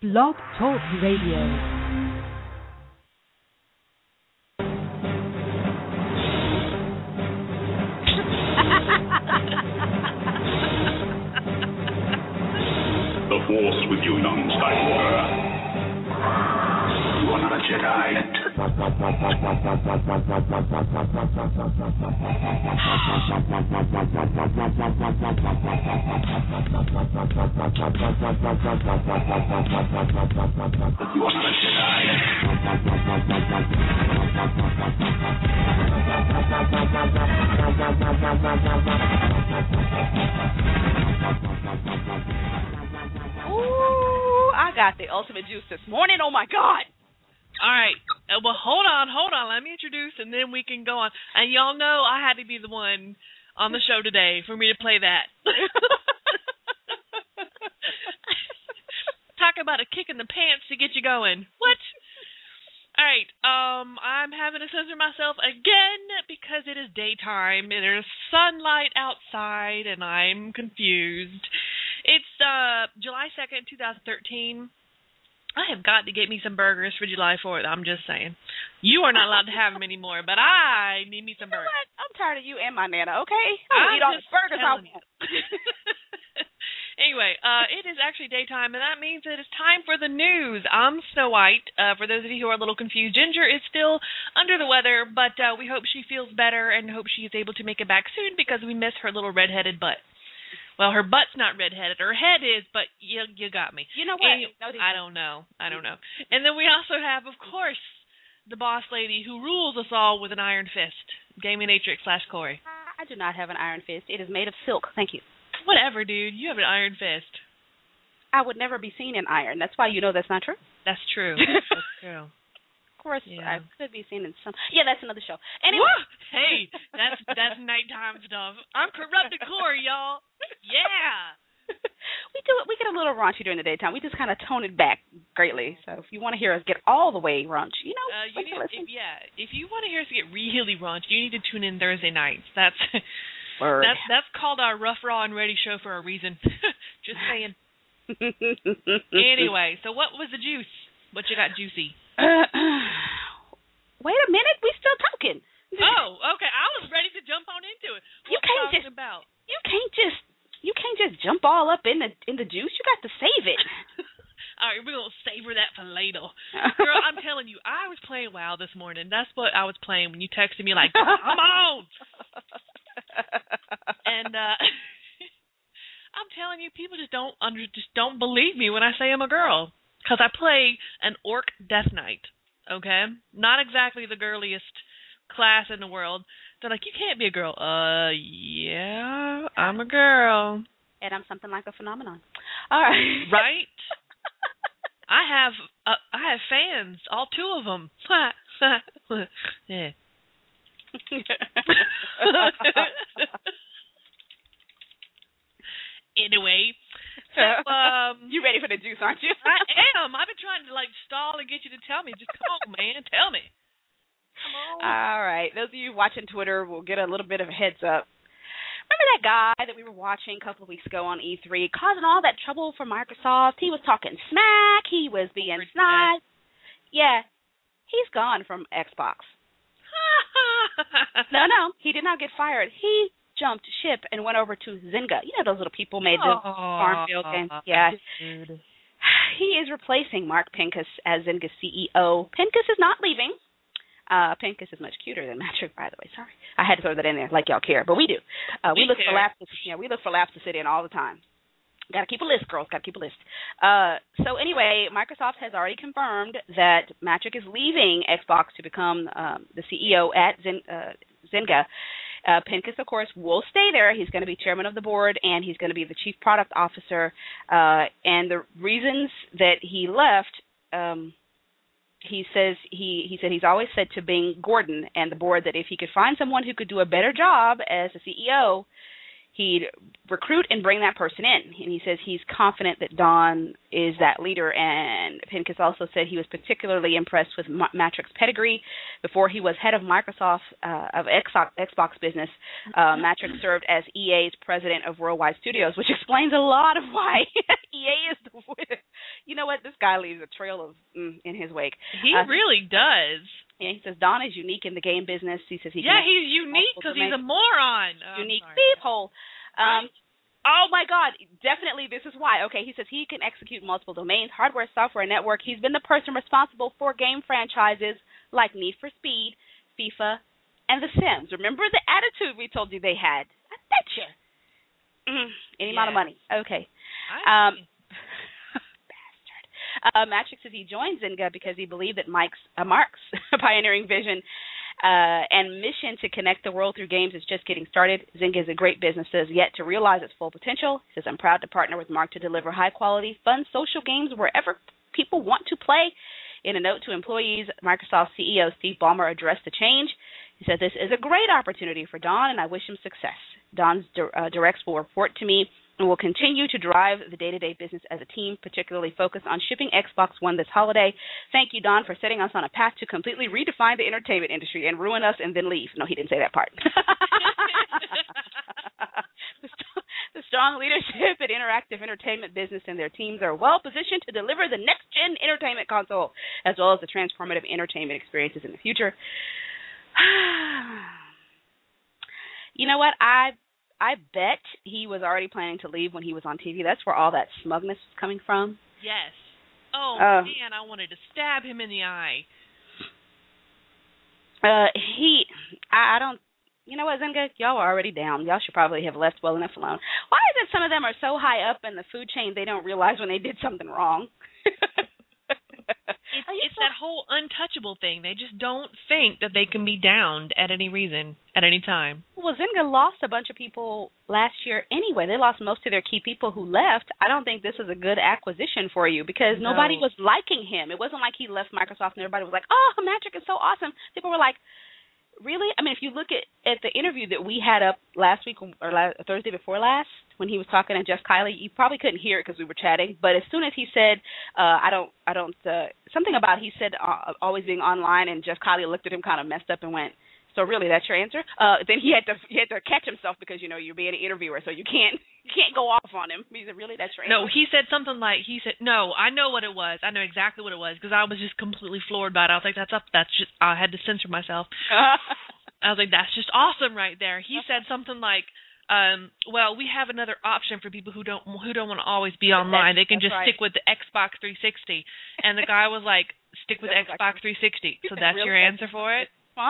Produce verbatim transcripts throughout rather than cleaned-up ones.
Blog Talk Radio. The Force with you, young Skywalker. You are not a Jedi yet. You are not a Jedi yet. Ooh, I got the ultimate juice this morning. Oh, my God. All right. Uh, well, hold on, hold on. Let me introduce, and then we can go on. And y'all know I had to be the one on the show today for me to play that. Talk about a kick in the pants to get you going. What? All right. Um, I'm having to censor myself again because it is daytime and there's sunlight outside, and I'm confused. It's uh July second, twenty thirteen. I have got to get me some burgers for July fourth. I'm just saying. You are not allowed to have them anymore, but I need me some You know burgers. what? I'm tired of you and my Nana, okay? I'm I'm going to eat all the just burgers I telling want. Anyway, uh, it is actually daytime, and that means that it's time for the news. I'm Snow White. Uh, for those of you who are a little confused, Ginger is still under the weather, but uh, we hope she feels better and hope she is able to make it back soon because we miss her little redheaded butt. Well, her butt's not redheaded. Her head is, but you you got me. You know what? Any, no, I don't know. I don't know. And then we also have, of course, the boss lady who rules us all with an iron fist, Gaming Matrix slash Corey. I do not have an iron fist. It is made of silk. Thank you. Whatever, dude. You have an iron fist. I would never be seen in iron. That's why you know that's not true. That's true. That's true. Of course, Yeah. I could be seen in some. Yeah, that's another show. Anyway. Woo! Hey, that's that's nighttime stuff. I'm corrupted Corey, y'all. Yeah. we do it. We get a little raunchy during the daytime. We just kind of tone it back greatly. So if you want to hear us get all the way raunchy, you know, Uh, you like need, to listen. if, yeah, if you want to hear us get really raunchy, you need to tune in Thursday nights. That's Word. that's that's called our Rough, Raw, and Ready show for a reason. Just saying. Anyway, so what was the juice? What you got juicy? Uh, wait a minute. We still talking. Oh, okay. I was ready to jump on into it. What You can't talking just- about? You can't just you can't just jump all up in the in the juice. You got to save it. All right, we're gonna savor that for later. Girl, I'm telling you, I was playing WoW this morning. That's what I was playing when you texted me like, "Come on!" And uh, I'm telling you, people just don't under just don't believe me when I say I'm a girl because I play an orc death knight. Okay, not exactly the girliest class in the world. They're like, you can't be a girl. Uh, yeah, I'm a girl. And I'm something like a phenomenon. All right. Right? I have uh, I have fans, all two of them. Yeah. Anyway, so, um, you ready for the juice, aren't you? I am. I've been trying to like stall and get you to tell me. Just come on, man, tell me. Come on. All right. Those of you watching Twitter will get a little bit of a heads up. Remember that guy that we were watching a couple of weeks ago on E three causing all that trouble for Microsoft? He was talking smack. He was being snide. Yeah. He's gone from Xbox. No, no. He did not get fired. He jumped ship and went over to Zynga. You know those little people made the Oh, Farmville game? Yeah. Dude. He is replacing Mark Pincus as Zynga's C E O. Pincus is not leaving. Uh, Pincus is much cuter than Matrick, by the way. Sorry, I had to throw that in there, like y'all care, but we do. Uh, we, We look care. for laps. To, yeah, we look for laps to sit in all the time. Got to keep a list, girls. Got to keep a list. Uh, so anyway, Microsoft has already confirmed that Matrick is leaving Xbox to become um, the C E O at Zyn, uh, Zynga. Uh, Pincus, of course, will stay there. He's going to be chairman of the board, and he's going to be the chief product officer. Uh, and the reasons that he left. Um, He says he, he said he's always said to Bing Gordon and the board that if he could find someone who could do a better job as a C E O, he'd recruit and bring that person in. And he says he's confident that Don is that leader. And Pincus also said he was particularly impressed with Matrix's pedigree. Before he was head of Microsoft, uh, of Xbox, Xbox business, uh, Matrix served as E A's president of Worldwide Studios, which explains a lot of why E A is the, you know what, this guy leaves a trail of mm, in his wake. He uh, really does. Yeah, he says Don is unique in the game business. He says he yeah, he's unique because he's a moron. Oh, unique peephole. Um, oh my God, definitely this is why. Okay, he says he can execute multiple domains, hardware, software, network. He's been the person responsible for game franchises like Need for Speed, FIFA, and The Sims. Remember the attitude we told you they had? I bet you. Mm, any yeah. amount of money. Okay. Um, Uh, Matrix says he joined Zynga because he believed that Mike's uh, Mark's pioneering vision uh, and mission to connect the world through games is just getting started. Zynga is a great business that has yet to realize its full potential. He says, I'm proud to partner with Mark to deliver high-quality, fun social games wherever people want to play. In a note to employees, Microsoft C E O Steve Ballmer addressed the change. He said, this is a great opportunity for Don, and I wish him success. Don's di- uh, directs will report to me and will continue to drive the day-to-day business as a team, particularly focused on shipping Xbox One this holiday. Thank you, Don, for setting us on a path to completely redefine the entertainment industry and ruin us and then leave. No, he didn't say that part. the, st- the strong leadership and interactive entertainment business and their teams are well-positioned to deliver the next-gen entertainment console, as well as the transformative entertainment experiences in the future. You know what? I I bet he was already planning to leave when he was on T V. That's where all that smugness was coming from. Yes. Oh, uh, man, I wanted to stab him in the eye. Uh, he, I, I don't, you know what, Zynga? Y'all are already down. Y'all should probably have left well enough alone. Why is it some of them are so high up in the food chain they don't realize when they did something wrong? It's, it's that whole untouchable thing. They just don't think that they can be downed at any reason, at any time. Well, Zynga lost a bunch of people last year anyway. They lost most of their key people who left. I don't think this is a good acquisition for you because no. nobody was liking him. It wasn't like he left Microsoft and everybody was like, oh, Matrix is so awesome. People were like, really? I mean, if you look at, at the interview that we had up last week or last, Thursday before last, when he was talking to Jeff Kiley, you probably couldn't hear it because we were chatting. But as soon as he said, uh, "I don't, I don't," uh, something about he said uh, always being online, and Jeff Kiley looked at him kind of messed up and went, "So really, that's your answer?" Uh, then he had to he had to catch himself because you know you're being an interviewer, so you can't you can't go off on him. He said, "Really, that's your answer?" No, he said something like he said, "No, I know what it was. I know exactly what it was because I was just completely floored by it. I was like, that's up. That's just. I had to censor myself." I was like, that's just awesome right there. He said something like, um, well, we have another option for people who don't who don't want to always be online. They can just right. stick with the Xbox three sixty. And the guy was like, stick with Xbox three sixty. So that's your answer for it?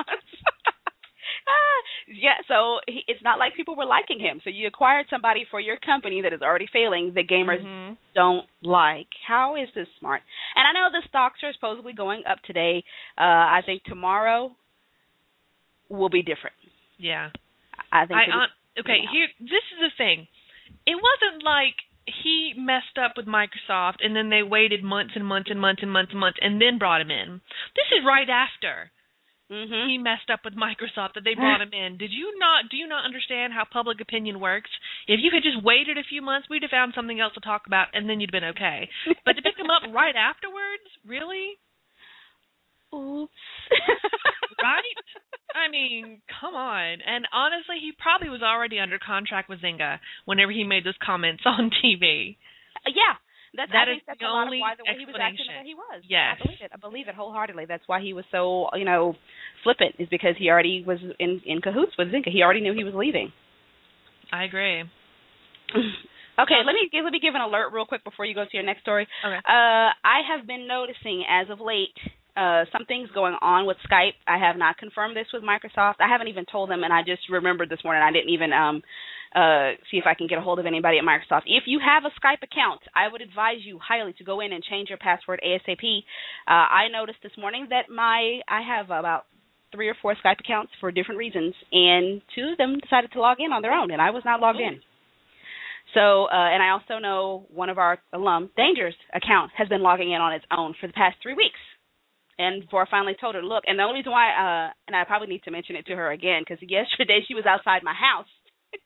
Yeah, so he, it's not like people were liking him. So you acquired somebody for your company that is already failing that gamers mm-hmm. don't like. How is this smart? And I know the stocks are supposedly going up today. Uh, I think tomorrow will be different. Yeah. I think. I, uh, okay, here. This is the thing. It wasn't like he messed up with Microsoft and then they waited months and months and months and months and months and then brought him in. This is right after mm-hmm. he messed up with Microsoft that they brought him in. Did you not? Do you not understand how public opinion works? If you had just waited a few months, we'd have found something else to talk about, and then you'd been okay. But to pick him up right afterwards, really? Oops. Right? I mean, come on. And honestly, he probably was already under contract with Zynga whenever he made those comments on T V. Yeah. That's, that I is think that's the a lot only of why the way he was acting the way he was. Yes. I believe it. I believe it wholeheartedly. That's why he was so, you know, flippant, is because he already was in, in cahoots with Zynga. He already knew he was leaving. I agree. Okay, let me let me give an alert real quick before you go to your next story. Okay. Uh, I have been noticing as of late uh, something's going on with Skype. I have not confirmed this with Microsoft. I haven't even told them, and I just remembered this morning. I didn't even um, uh, see if I can get a hold of anybody at Microsoft. If you have a Skype account, I would advise you highly to go in and change your password ASAP. Uh, I noticed this morning that my I have about three or four Skype accounts for different reasons, and two of them decided to log in on their own, and I was not logged in. So, uh, and I also know one of our alum, Danger's account, has been logging in on its own for the past three weeks. And before I finally told her, look, and the only reason why, uh, and I probably need to mention it to her again, because yesterday she was outside my house.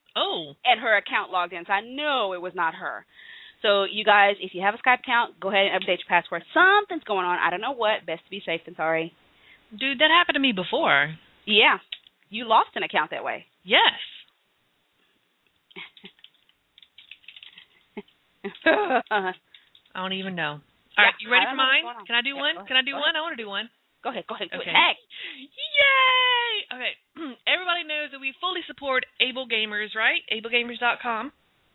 Oh. And her account logged in, so I know it was not her. So you guys, if you have a Skype account, go ahead and update your password. Something's going on. I don't know what. Best to be safe than sorry. Dude, that happened to me before. Yeah. You lost an account that way. Yes. I don't even know. All right, you ready for mine? Can I do yeah, one? Can I do go one? ahead. I want to do one. Go ahead. Go ahead. Do okay. it. Hey. Yay! Okay. Everybody knows that we fully support Able Gamers, right? able gamers dot com.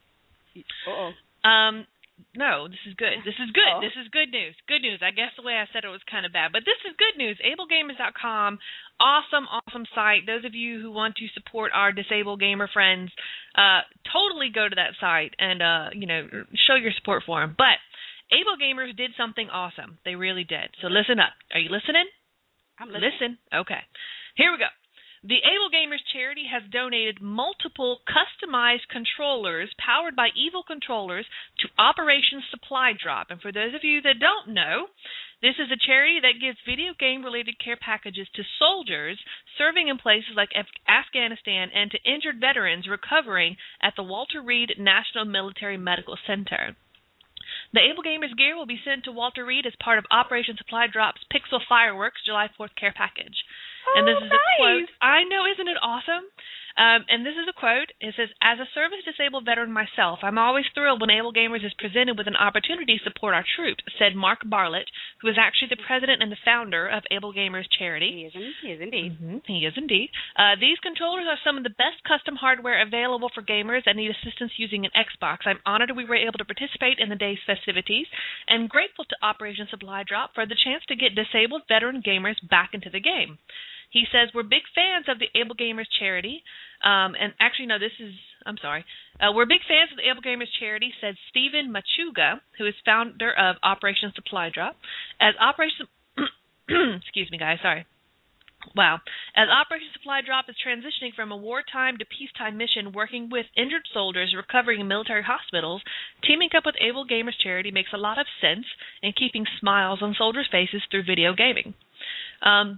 Uh-oh. Um, no, this is good. This is good. Oh. This is good news. Good news. I guess the way I said it was kind of bad, but this is good news. able gamers dot com, awesome, awesome site. Those of you who want to support our disabled gamer friends, uh, totally go to that site and, uh, you know, show your support for them. But Able Gamers did something awesome. They really did. So listen up. Are you listening? I'm listening. Listen. Okay. Here we go. The Able Gamers charity has donated multiple customized controllers powered by Evil Controllers to Operation Supply Drop. And for those of you that don't know, this is a charity that gives video game-related care packages to soldiers serving in places like Af- Afghanistan and to injured veterans recovering at the Walter Reed National Military Medical Center. The Able Gamers gear will be sent to Walter Reed as part of Operation Supply Drop's Pixel Fireworks July fourth care package. Oh, and this is nice. a quote. I know, isn't it awesome? Um, and this is a quote. It says, "As a service-disabled veteran myself, I'm always thrilled when Able Gamers is presented with an opportunity to support our troops," said Mark Barlett, who is actually the president and the founder of Able Gamers Charity. He is, he is indeed. Mm-hmm. He is indeed. Uh, these controllers are some of the best custom hardware available for gamers that need assistance using an Xbox. I'm honored we were able to participate in the day's festivities and grateful to Operation Supply Drop for the chance to get disabled veteran gamers back into the game. He says, "We're big fans of the Able Gamers charity." Um, and actually, no, this is, I'm sorry. Uh, we're big fans of the Able Gamers charity, said Stephen Machuga, who is founder of Operation Supply Drop. As Operation, excuse me, guys, sorry. Wow. As Operation Supply Drop is transitioning from a wartime to peacetime mission working with injured soldiers recovering in military hospitals, teaming up with Able Gamers charity makes a lot of sense in keeping smiles on soldiers' faces through video gaming. Um,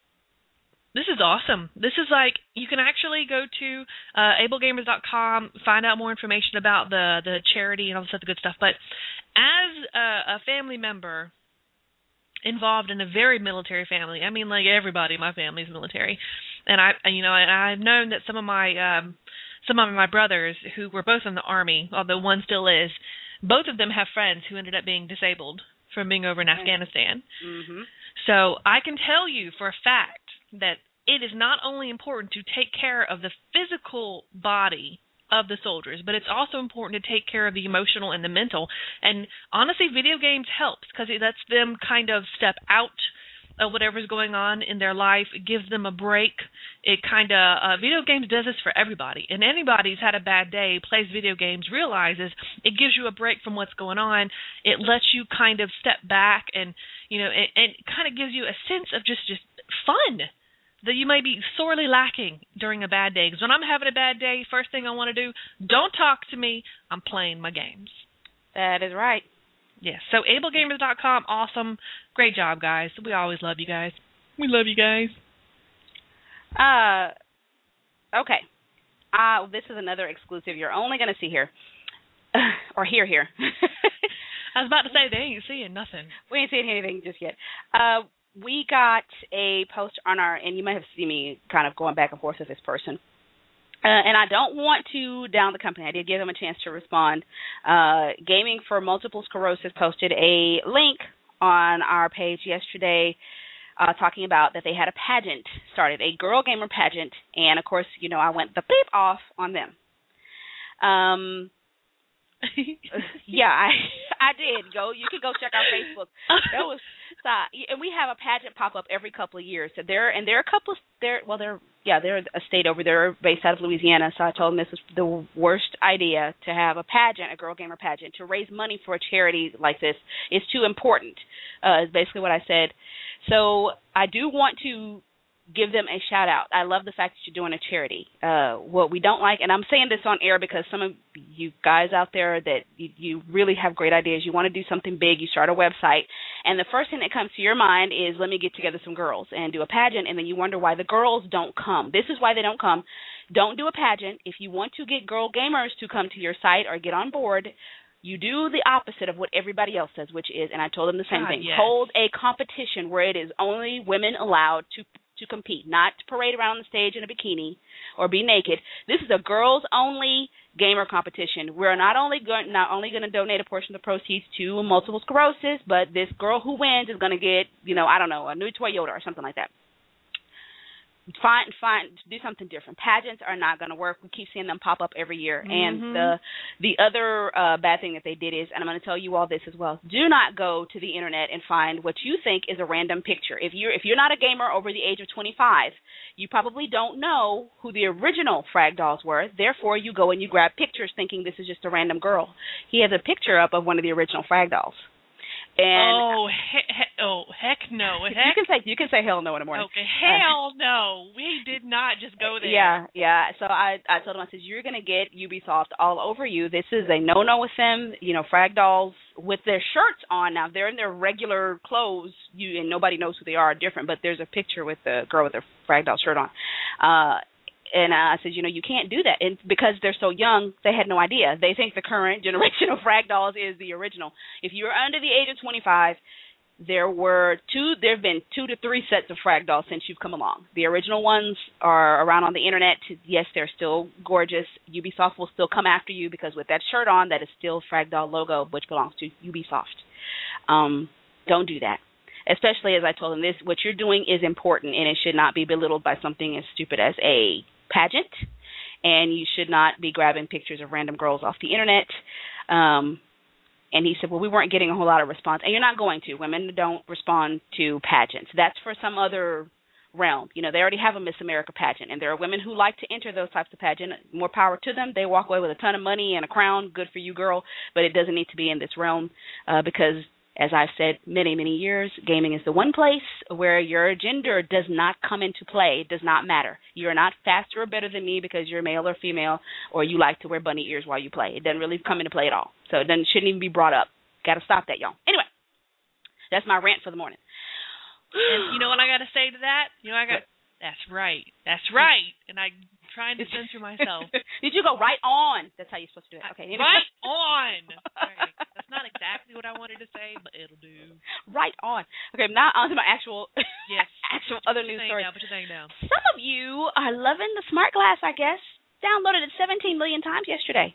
This is awesome. This is like, you can actually go to uh, able gamers dot com, find out more information about the, the charity and all this other good stuff. But as a, a family member involved in a very military family, I mean, like everybody in my family is military, and I, you know, and I've known that some of my um, some of my brothers who were both in the Army, although one still is, both of them have friends who ended up being disabled from being over in Afghanistan. Mm-hmm. So I can tell you for a fact that it is not only important to take care of the physical body of the soldiers, but it's also important to take care of the emotional and the mental. And honestly, video games helps because it lets them kind of step out of whatever's going on in their life. It gives them a break. It kind of, uh, video games does this for everybody. And anybody who's had a bad day, plays video games, realizes it gives you a break from what's going on. It lets you kind of step back and, you know, and, and kind of gives you a sense of just, just fun that you may be sorely lacking during a bad day. Because when I'm having a bad day, first thing I want to do, don't talk to me, I'm playing my games. That is right. Yes, so able gamers dot com, awesome. Great job, guys. We always love you guys. We love you guys. Uh, okay. Uh, this is another exclusive you're only going to see here. or hear here. I was about to say, they ain't seeing nothing. We ain't seeing anything just yet. Uh, we got a post on our, and you might have seen me kind of going back and forth with this person. Uh, and I don't want to down the company. I did give them a chance to respond. Uh, Gaming for Multiple Sclerosis posted a link on our page yesterday uh, talking about that they had a pageant started, a girl gamer pageant. And, of course, you know, I went the beep off on them. Um, yeah, I I did. Go. You can go check out Facebook. That was, uh, and we have a pageant pop up every couple of years. So there, and there are a couple of there. Well, they're yeah, they're a state over there based out of Louisiana. So I told them this was the worst idea to have a pageant, a girl gamer pageant, to raise money for a charity like this is too important. Uh, is basically what I said. So I do want to give them a shout out. I love the fact that you're doing a charity. Uh, what we don't like, and I'm saying this on air because some of you guys out there that you, you really have great ideas. You want to do something big. You start a website, And the first thing that comes to your mind is, let me get together some girls and do a pageant, and then you wonder why the girls don't come. This is why they don't come. Don't do a pageant. If you want to get girl gamers to come to your site or get on board, you do the opposite of what everybody else says, which is, and I told them the same God, thing, yes. hold a competition where it is only women allowed to to compete, not to parade around the stage in a bikini or be naked. This is a girls-only gamer competition. We're not only going not only going to donate a portion of the proceeds to multiple sclerosis, but this girl who wins is going to get, you know, I don't know, a new Toyota or something like that. Find, find, do something different. Pageants are not going to work. We keep seeing them pop up every year. Mm-hmm. And the the other uh, bad thing that they did is, and I'm going to tell you all this as well, do not go to the internet and find what you think is a random picture. If you're if you're not a gamer over the age of twenty-five, you probably don't know who the original Frag Dolls were. Therefore, you go and you grab pictures thinking this is just a random girl. He has a picture up of one of the original Frag Dolls. And oh, he- he- oh, heck no. Heck. You can say you can say hell no in the morning. Okay, hell uh, no. We did not just go there. Yeah, yeah. So I, I told him, I said, you're going to get Ubisoft all over you. This is a no-no with them. You know, Frag Dolls with their shirts on. Now, they're in their regular clothes, you and nobody knows who they are, different, but there's a picture with the girl with their Frag Doll shirt on. Uh And I said, you know, you can't do that. And because they're so young, they had no idea. They think the current generation of Frag Dolls is the original. If you're under the age of twenty-five, there were two, there have been two to three sets of Frag Dolls since you've come along. The original ones are around on the internet. Yes, they're still gorgeous. Ubisoft will still come after you because with that shirt on, that is still Frag Doll logo, which belongs to Ubisoft. Um, don't do that. Especially, as I told them, this, what you're doing is important, and it should not be belittled by something as stupid as a pageant, and you should not be grabbing pictures of random girls off the internet. Um, and he said, well, we weren't getting a whole lot of response, and you're not going to. Women don't respond to pageants. That's for some other realm. You know, they already have a Miss America pageant, and there are women who like to enter those types of pageants. More power to them. They walk away with a ton of money and a crown. Good for you, girl, but it doesn't need to be in this realm uh, because, as I've said many, many years, gaming is the one place where your gender does not come into play. It does not matter. You're not faster or better than me because you're male or female or you like to wear bunny ears while you play. It doesn't really come into play at all. So it doesn't, shouldn't even be brought up. Got to stop that, y'all. Anyway, that's my rant for the morning. And you know what I got to say to that? You know, I got, that's right. That's right. And I'm trying to censor myself. Did you go right on? That's how you're supposed to do it. Okay. Anyway. Right on. Right. That's not exactly what I wanted to say, but it'll do. Right on. Okay, now on to my actual, yes. actual other put news your story. Down, put your thing down. Some of you are loving the smart glass, I guess. Downloaded it seventeen million times yesterday.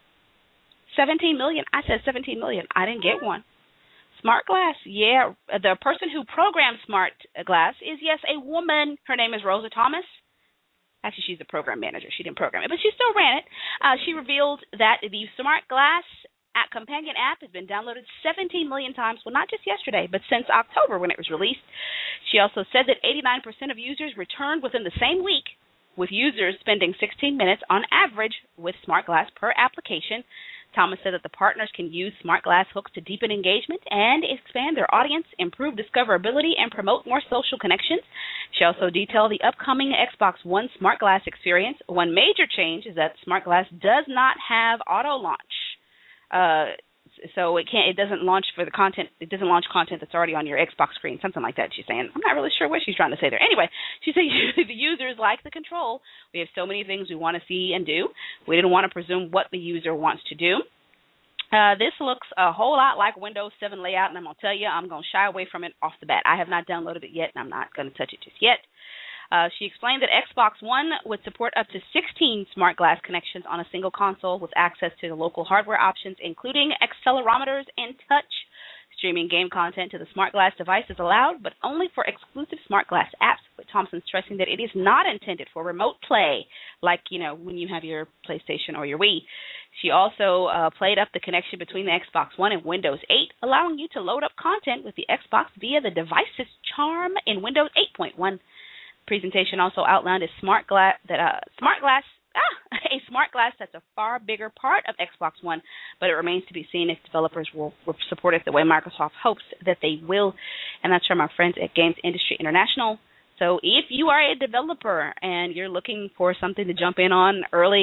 seventeen million. I said seventeen million. I didn't get one. Smart glass, yeah. The person who programmed smart glass is, yes, a woman. Her name is Rosa Thomas. Actually, she's the program manager. She didn't program it, but she still ran it. Uh, she revealed that the Smart Glass app, companion app has been downloaded seventeen million times, well, not just yesterday, but since October when it was released. She also said that eighty-nine percent of users returned within the same week, with users spending sixteen minutes on average with Smart Glass per application. Thomas said that the partners can use Smart Glass hooks to deepen engagement and expand their audience, improve discoverability, and promote more social connections. She also detailed the upcoming Xbox One Smart Glass experience. One major change is that Smart Glass does not have auto launch. Uh, so it can't. It doesn't launch for the content. It doesn't launch content that's already on your Xbox screen. Something like that. She's saying. I'm not really sure what she's trying to say there. Anyway, she said the users like the control. We have so many things we want to see and do. We didn't want to presume what the user wants to do. Uh, this looks a whole lot like Windows seven layout, and I'm going to tell you, I'm going to shy away from it off the bat. I have not downloaded it yet, and I'm not going to touch it just yet. Uh, she explained that Xbox One would support up to sixteen Smart Glass connections on a single console with access to the local hardware options, including accelerometers and touch. Streaming game content to the Smart Glass device is allowed, but only for exclusive Smart Glass apps, with Thompson stressing that it is not intended for remote play, like, you know, when you have your PlayStation or your Wii. She also uh, played up the connection between the Xbox One and Windows eight, allowing you to load up content with the Xbox via the device's charm in Windows eight point one. Presentation also outlined a smart glass that uh, smart glass ah, a smart glass that's a far bigger part of Xbox One, but it remains to be seen if developers will, will support it the way Microsoft hopes that they will. And that's from our friends at Games Industry International. So if you are a developer and you're looking for something to jump in on early,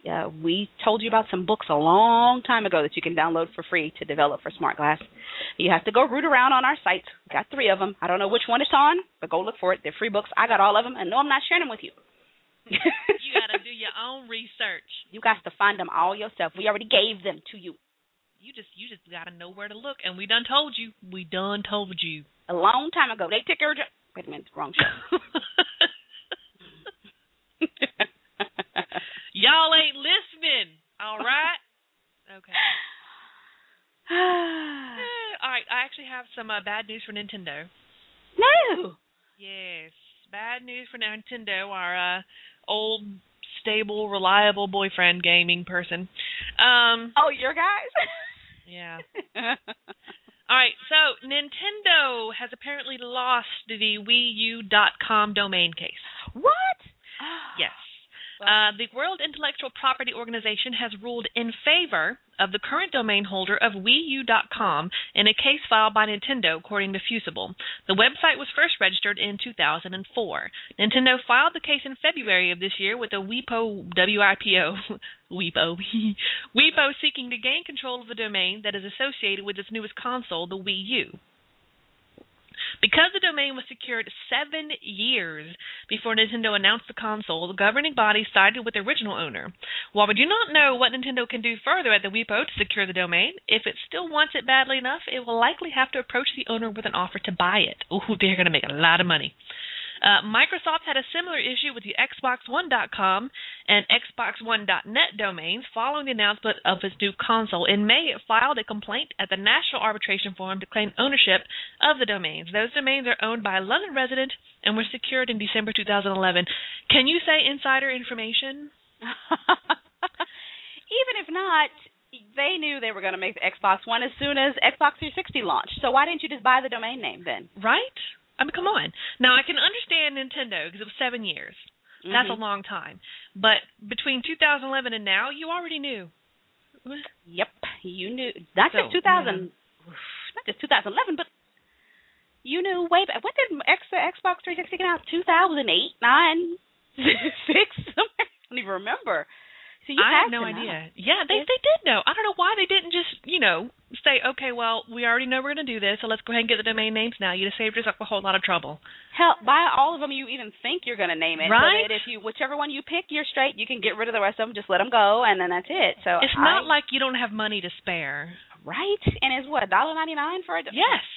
Uh, we told you about some books a long time ago that you can download for free to develop for Smart Glass. You have to go root around on our sites. Got three of them. I don't know which one it's on, but go look for it. They're free books. I got all of them, and no, I'm not sharing them with you. You got to do your own research. You got to find them all yourself. We already gave them to you. You just you just got to know where to look, and we done told you. We done told you. A long time ago. They took your job. Wait a minute, wrong show. Y'all ain't listening, all right? Okay. All right, I actually have some uh, bad news for Nintendo. No. Yes, bad news for Nintendo, our uh, old, stable, reliable boyfriend gaming person. Um, oh, your guys? Yeah. All right, so Nintendo has apparently lost the Wii U dot com domain case. What? Yes. Uh, the World Intellectual Property Organization has ruled in favor of the current domain holder of Wii U dot com in a case filed by Nintendo, according to Fusible. The website was first registered in two thousand four. Nintendo filed the case in February of this year with a WIPO, W I P O, WIPO, WIPO seeking to gain control of the domain that is associated with its newest console, the Wii U. Because the domain was secured seven years before Nintendo announced the console, the governing body sided with the original owner. While we do not know what Nintendo can do further at the WIPO to secure the domain, if it still wants it badly enough, it will likely have to approach the owner with an offer to buy it. Ooh, they're going to make a lot of money. Uh, Microsoft had a similar issue with the Xbox One dot com and Xbox One dot net domains following the announcement of its new console. In May, it filed a complaint at the National Arbitration Forum to claim ownership of the domains. Those domains are owned by a London resident and were secured in December two thousand eleven. Can you say insider information? Even if not, they knew they were going to make the Xbox One as soon as Xbox three sixty launched. So why didn't you just buy the domain name then? Right? I mean, come on. Now, I can understand Nintendo because it was seven years. Mm-hmm. That's a long time. But between two thousand eleven and now, you already knew. Yep, you knew. Not so, just two thousand, yeah. Not just two thousand eleven, but you knew way back. When did X, Xbox three sixty get out? two thousand eight, nine, six? I don't even remember. So you I have no idea. Know. Yeah, they they did know. I don't know why they didn't just, you know, say, okay, well, we already know we're going to do this, so let's go ahead and get the domain names now. You'd have saved yourself a whole lot of trouble. Hell, buy all of them you even think you're going to name it. Right. So that if you, whichever one you pick, you're straight. You can get rid of the rest of them, just let them go, and then that's it. So it's I, not like you don't have money to spare. Right? And it's what, one dollar ninety-nine for a... Yes.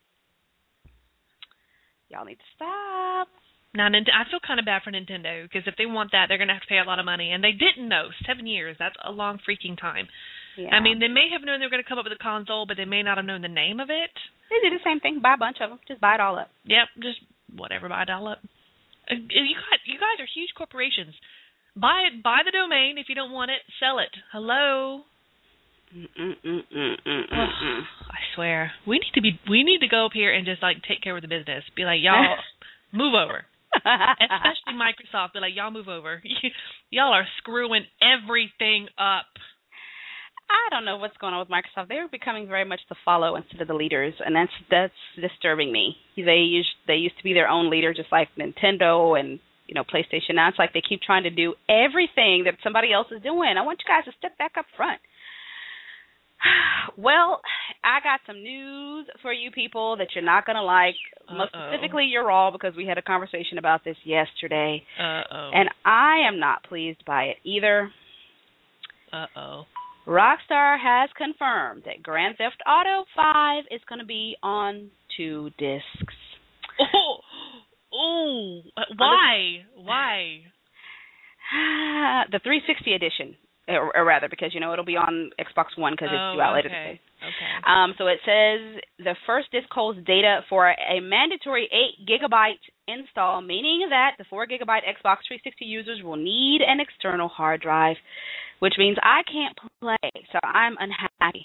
Y'all need to stop. Now, I feel kind of bad for Nintendo, because if they want that, they're going to have to pay a lot of money. And they didn't know. Seven years. That's a long freaking time. Yeah. I mean, they may have known they were going to come up with a console, but they may not have known the name of it. They do the same thing. Buy a bunch of them. Just buy it all up. Yep. Just whatever. Buy it all up. Uh, you guys, you guys are huge corporations. Buy it. Buy the domain. If you don't want it, sell it. Hello? Oh, I swear. We need to be. We need to go up here and just, like, take care of the business. Be like, y'all, move over. Especially Microsoft. Be like, y'all move over. Y'all are screwing everything up. I don't know what's going on with Microsoft. They're becoming very much the follow instead of the leaders, and that's that's disturbing me. They used they used to be their own leader, just like Nintendo and you know PlayStation. Now it's like they keep trying to do everything that somebody else is doing. I want you guys to step back up front. Well, I got some news for you people that you're not going to like. Uh-oh. Most specifically, you're all, because we had a conversation about this yesterday. Uh-oh. And I am not pleased by it either. Uh-oh. Rockstar has confirmed that Grand Theft Auto five is going to be on two discs. Oh, oh, why? Why? The three sixty edition. Or, or rather, because, you know, it'll be on Xbox One because it's oh, due out later okay. today. Okay. Um, so it says the first disc holds data for a mandatory eight gigabyte install, meaning that the four gigabyte Xbox three sixty users will need an external hard drive, which means I can't play, so I'm unhappy.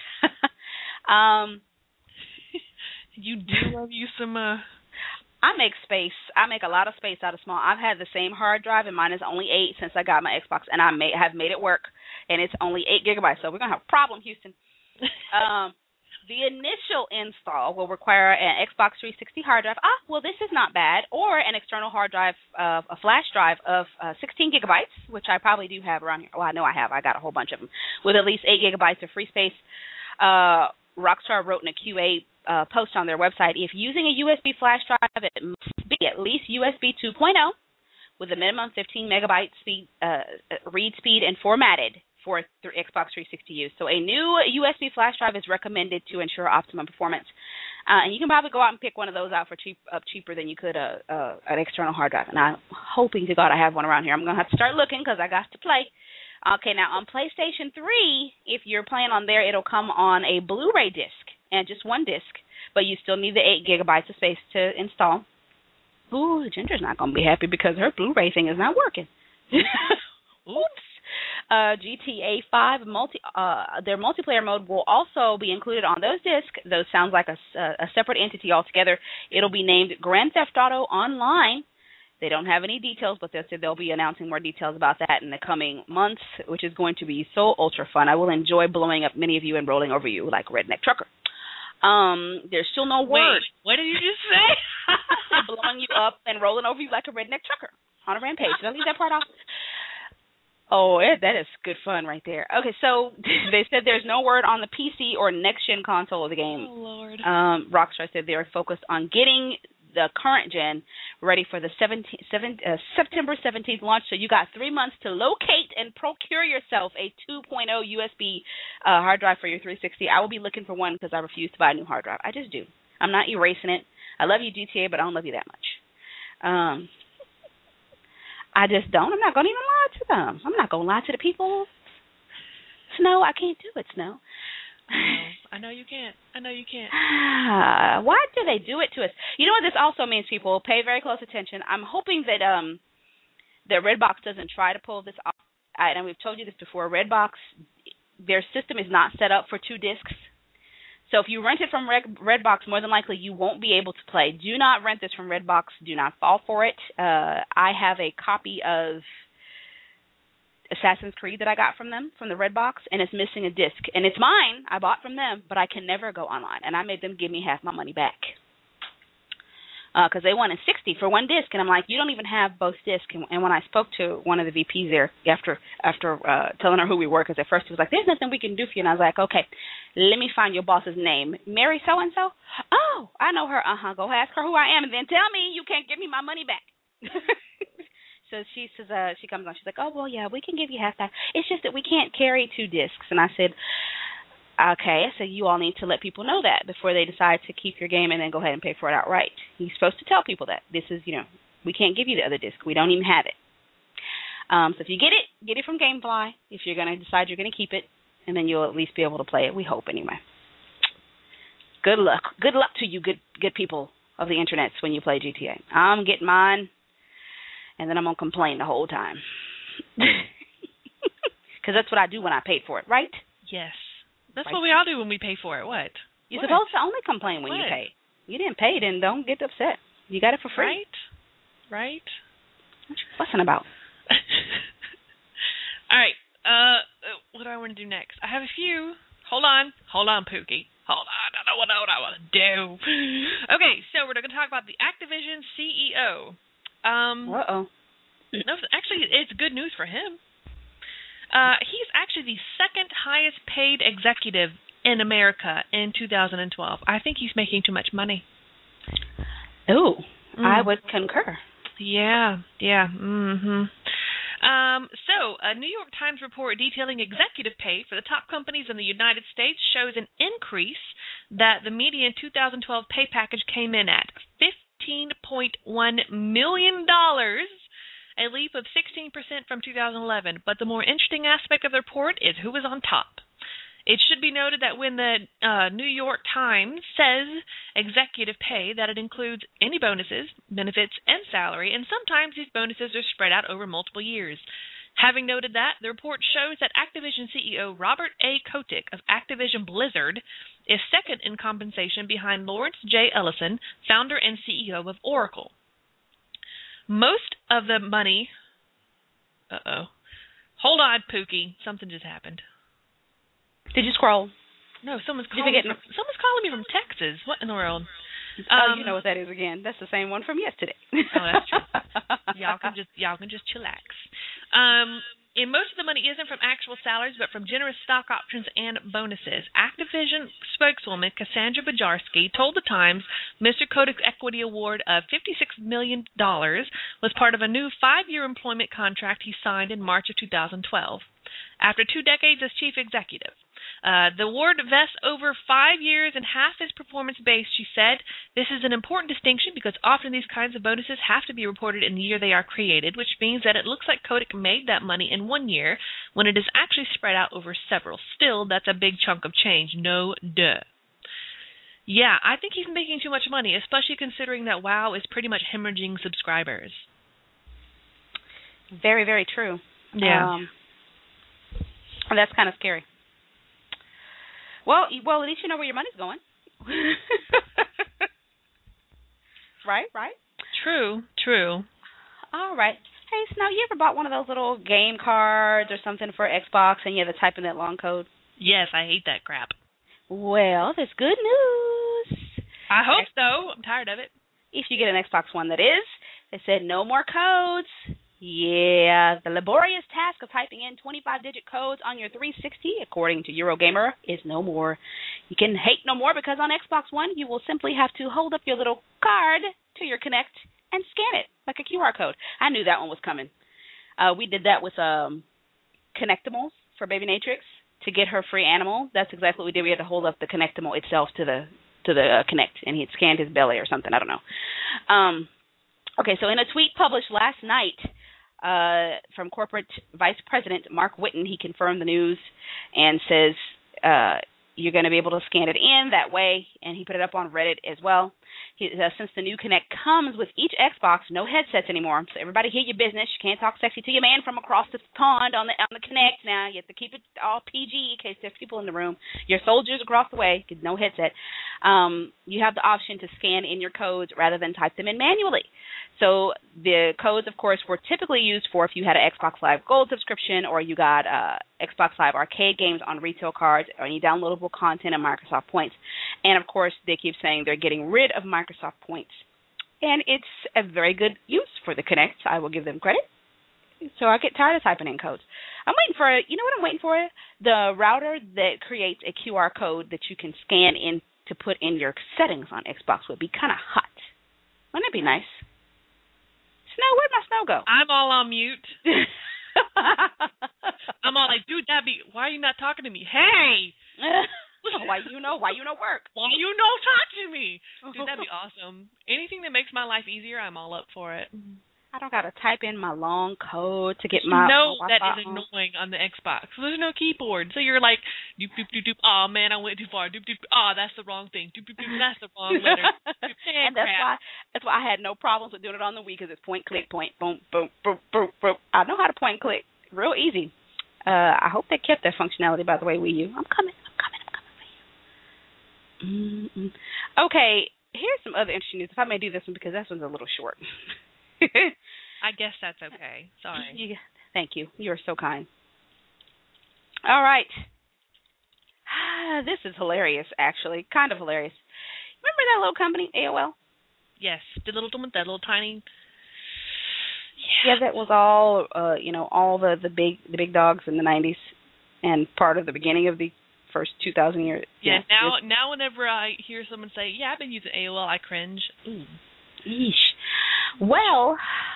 um, you do love you some... Uh... I make space. I make a lot of space out of small. I've had the same hard drive, and mine is only eight since I got my Xbox, and I may have made it work, and it's only eight gigabytes. So we're gonna have a problem, Houston. um, The initial install will require an Xbox three sixty hard drive. Ah, well, this is not bad. Or an external hard drive, uh, a flash drive of uh, sixteen gigabytes, which I probably do have around here. Well, I know I have. I got a whole bunch of them with at least eight gigabytes of free space. Uh, Rockstar wrote in a Q A uh, post on their website, if using a U S B flash drive, it must be at least U S B two point oh with a minimum fifteen megabyte speed, uh, read speed and formatted for th- Xbox three sixty use. So a new U S B flash drive is recommended to ensure optimum performance. Uh, and you can probably go out and pick one of those out for cheap, uh, cheaper than you could uh, uh, an external hard drive. And I'm hoping to God I have one around here. I'm going to have to start looking because I got to play. Okay, now on PlayStation three, if you're playing on there, it'll come on a Blu-ray disc and just one disc, but you still need the eight gigabytes of space to install. Ooh, Ginger's not going to be happy because her Blu-ray thing is not working. Oops. Uh, G T A five multi uh, their multiplayer mode will also be included on those discs. Those sounds like a, a separate entity altogether. It'll be named Grand Theft Auto Online. They don't have any details, but they said they'll be announcing more details about that in the coming months, which is going to be so ultra fun. I will enjoy blowing up many of you and rolling over you like Redneck Trucker. Um, there's still no word. Wait, what did you just say? Blowing you up and rolling over you like a redneck trucker on a rampage. Did I leave that part off? Oh, it, that is good fun right there. Okay, so they said there's no word on the P C or next-gen console of the game. Oh, Lord. Um, Rockstar said they're focused on getting the current gen ready for the seventeenth, seven, uh, September seventeenth launch. So you got three months to locate and procure yourself a two point oh U S B uh, hard drive for your three sixty. I will be looking for one because I refuse to buy a new hard drive. I just do. I'm not erasing it. I love you, G T A, but I don't love you that much. Um, I just don't. I'm not going to even lie to them. I'm not going to lie to the people. Snow, I can't do it, Snow. I know you can't. I know you can't. Why do they do it to us? You know what this also means, people? Pay very close attention. I'm hoping that um that Redbox doesn't try to pull this off. I, and we've told you this before. Redbox, their system is not set up for two discs. So if you rent it from Red, Redbox, more than likely you won't be able to play. Do not rent this from Redbox. Do not fall for it. Uh, I have a copy of Assassin's Creed that I got from them, from the Redbox, and it's missing a disc. And it's mine. I bought from them, but I can never go online. And I made them give me half my money back because uh, they wanted sixty for one disc. And I'm like, you don't even have both discs. And, and when I spoke to one of the V Ps there after after uh, telling her who we were, because at first he was like, there's nothing we can do for you. And I was like, okay, let me find your boss's name. Mary so-and-so? Oh, I know her. Uh-huh. Go ask her who I am and then tell me you can't give me my money back. So she says, uh, she comes on. She's like, oh, well, yeah, we can give you half that. It's just that we can't carry two discs. And I said, okay. I said, you all need to let people know that before they decide to keep your game and then go ahead and pay for it outright. You're supposed to tell people that. This is, you know, we can't give you the other disc. We don't even have it. Um, so if you get it, get it from GameFly if you're going to decide you're going to keep it, and then you'll at least be able to play it. We hope, anyway. Good luck. Good luck to you, good good people of the internets, when you play G T A. I'm getting mine. And then I'm going to complain the whole time. Because that's what I do when I paid for it, right? Yes. That's right. What we all do when we pay for it. What? You're what? supposed to only complain when what? you pay. You didn't pay, then don't get upset. You got it for free. Right? Right? What you fussing about? All right. Uh, what do I want to do next? I have a few. Hold on. Hold on, Pookie. Hold on. I don't know what I want to do. Okay, so we're going to talk about the Activision C E O. Um, Uh-oh. No, actually, it's good news for him. Uh, he's actually the second highest paid executive in America in two thousand twelve. I think he's making too much money. Oh, mm. I would concur. Yeah, yeah. Mm-hmm. Um, so, a New York Times report detailing executive pay for the top companies in the United States shows an increase that the median two thousand twelve pay package came in at fifteen point one million dollars, a leap of sixteen percent from two thousand eleven. But the more interesting aspect of the report is who is on top. It should be noted that when the uh, New York Times says executive pay, that it includes any bonuses, benefits, and salary, and sometimes these bonuses are spread out over multiple years. Having noted that, the report shows that Activision C E O Robert A. Kotick of Activision Blizzard is second in compensation behind Lawrence J. Ellison, founder and C E O of Oracle. Most of the money... Uh-oh. Hold on, Pookie. Something just happened. Did you scroll? No, someone's Did you calling me forget? from, someone's calling me from Texas. What in the world? Oh, Um, you know what that is again. That's the same one from yesterday. Oh, that's true. Y'all can just y'all can just chillax. Um, and most of the money isn't from actual salaries, but from generous stock options and bonuses. Activision spokeswoman Cassandra Bajarski told the Times Mister Kodak's equity award of fifty-six million dollars was part of a new five-year employment contract he signed in March of two thousand twelve. After two decades as chief executive. Uh, the award vests over five years and half is performance-based, she said. This is an important distinction because often these kinds of bonuses have to be reported in the year they are created, which means that it looks like Kodak made that money in one year when it is actually spread out over several. Still, that's a big chunk of change. No duh. Yeah, I think he's making too much money, especially considering that WoW is pretty much hemorrhaging subscribers. Very, very true. Yeah. Um, that's kind of scary. Well, well, at least you know where your money's going. Right, right. True, true. All right. Hey, Snow, you ever bought one of those little game cards or something for Xbox and you had to type in that long code? Yes, I hate that crap. Well, there's good news. I hope so. I'm tired of it. If you get an Xbox One, that is, it said no more codes. Yeah, the laborious task of typing in twenty-five digit codes on your three sixty, according to Eurogamer, is no more. You can hate no more because on Xbox One, you will simply have to hold up your little card to your Kinect and scan it like a Q R code. I knew that one was coming. Uh, we did that with um, Kinectimals for Baby Natrix to get her free animal. That's exactly what we did. We had to hold up the Kinectimal itself to the to the uh, Kinect, and he had scanned his belly or something. I don't know. Um, okay, so in a tweet published last night, Uh, from corporate vice president Mark Whitten, he confirmed the news and says uh, you're going to be able to scan it in that way, and he put it up on Reddit as well. He, uh, since the new Kinect comes with each Xbox, no headsets anymore, so everybody hear your business. You can't talk sexy to your man from across the pond on the on the Kinect now. You have to keep it all P G in case there's people in the room. Your soldiers across the way, no headset. Um, you have the option to scan in your codes rather than type them in manually. So the codes, of course, were typically used for if you had an Xbox Live Gold subscription or you got uh, Xbox Live arcade games on retail cards or any downloadable content and Microsoft points. And, of course, they keep saying they're getting rid of Microsoft points. And it's a very good use for the Kinect. I will give them credit. So I get tired of typing in codes. I'm waiting for, you know what I'm waiting for? The router that creates a Q R code that you can scan in to put in your settings on Xbox would be kind of hot. Wouldn't it be nice? Snow, where'd my Snow go? I'm all on mute. I'm all like, dude, that'd be, why are you not talking to me? Hey! why you know? Why you know work? Why you know talk to me? Dude, that'd be awesome. Anything that makes my life easier, I'm all up for it. I don't got to type in my long code to get you my know my that Wi-Fi is on. annoying on the Xbox. There's no keyboard. So you're like, doop, doop, doop, doop. Oh, man, I went too far. Doop, doop. Oh, that's the wrong thing. Doop, doop, doop. That's the wrong letter. Doop, and that's crap. why that's why I had no problems with doing it on the Wii because it's point, click, point, boom, boom, boom, boom, boom. I know how to point and click. Real easy. Uh, I hope they kept that functionality, by the way, Wii U. I'm coming. I'm coming. I'm coming for you. Mm-mm. Okay, here's some other interesting news. If I may do this one because this one's a little short. I guess that's okay. Sorry. Yeah, thank you. You're so kind. All right. This is hilarious, actually. Kind of hilarious. Remember that little company, A O L? Yes, the little one, that little tiny. Yeah, yeah that was all, uh, you know, all the, the big the big dogs in the nineties and part of the beginning of the first two thousand years. Yeah, yeah now this, now whenever I hear someone say, yeah, I've been using A O L, I cringe. Ooh. Yeesh. Well,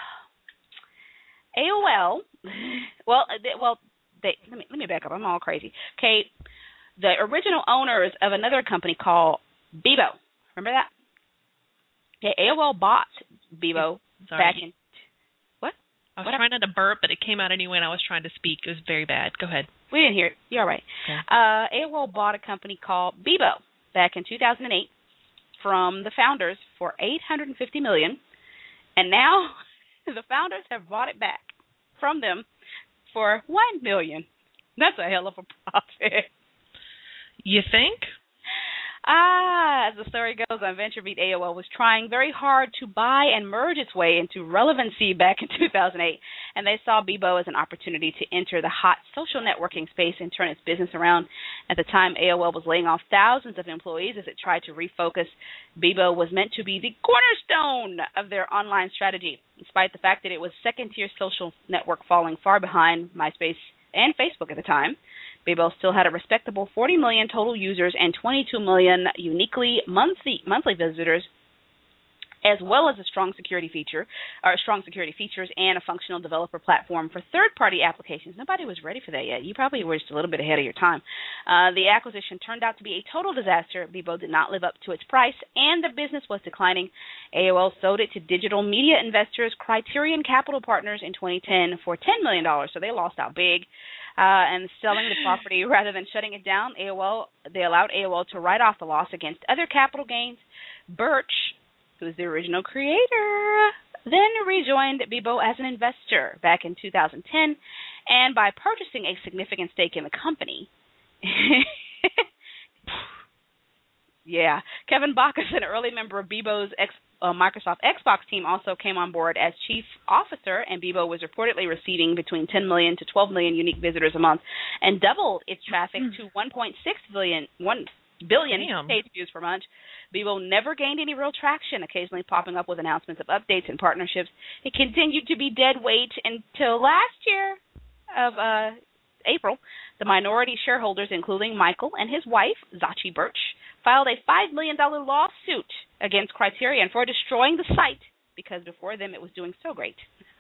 A O L, well, they, well, they, let me let me back up. I'm all crazy. Okay, the original owners of another company called Bebo. Remember that? Okay, A O L bought Bebo Sorry. back in what? I was what trying not to burp, but it came out anyway, and I was trying to speak. It was very bad. Go ahead. We didn't hear it. You're all right. Okay. Uh, A O L bought a company called Bebo back in two thousand eight from the founders for eight hundred fifty million dollars, and now the founders have bought it back from them for one million dollars. That's a hell of a profit. You think? Ah, as the story goes on, VentureBeat A O L was trying very hard to buy and merge its way into relevancy back in two thousand eight, and they saw Bebo as an opportunity to enter the hot social networking space and turn its business around. At the time, A O L was laying off thousands of employees as it tried to refocus. Bebo was meant to be the cornerstone of their online strategy, despite the fact that it was second-tier social network falling far behind MySpace and Facebook at the time. Bebo still had a respectable forty million total users and twenty-two million uniquely monthly monthly visitors, as well as a strong security feature, or strong security features and a functional developer platform for third-party applications. Nobody was ready for that yet. You probably were just a little bit ahead of your time. Uh, the acquisition turned out to be a total disaster. Bebo did not live up to its price, and the business was declining. A O L sold it to digital media investors Criterion Capital Partners in twenty ten for ten million dollars, so they lost out big. Uh, and selling the property rather than shutting it down, A O L they allowed A O L to write off the loss against other capital gains. Birch, who is the original creator, then rejoined Bebo as an investor back in two thousand ten, and by purchasing a significant stake in the company. Yeah, Kevin Bacchus, an early member of Bebo's ex, uh, Microsoft Xbox team, also came on board as chief officer, and Bebo was reportedly receiving between ten million to twelve million unique visitors a month, and doubled its traffic to one point six billion, one billion page views per month. Bebo never gained any real traction, occasionally popping up with announcements of updates and partnerships. It continued to be dead weight until last year of uh, April. The minority shareholders, including Michael and his wife, Zachi Birch, filed a five million dollars lawsuit against Criterion for destroying the site because before them it was doing so great.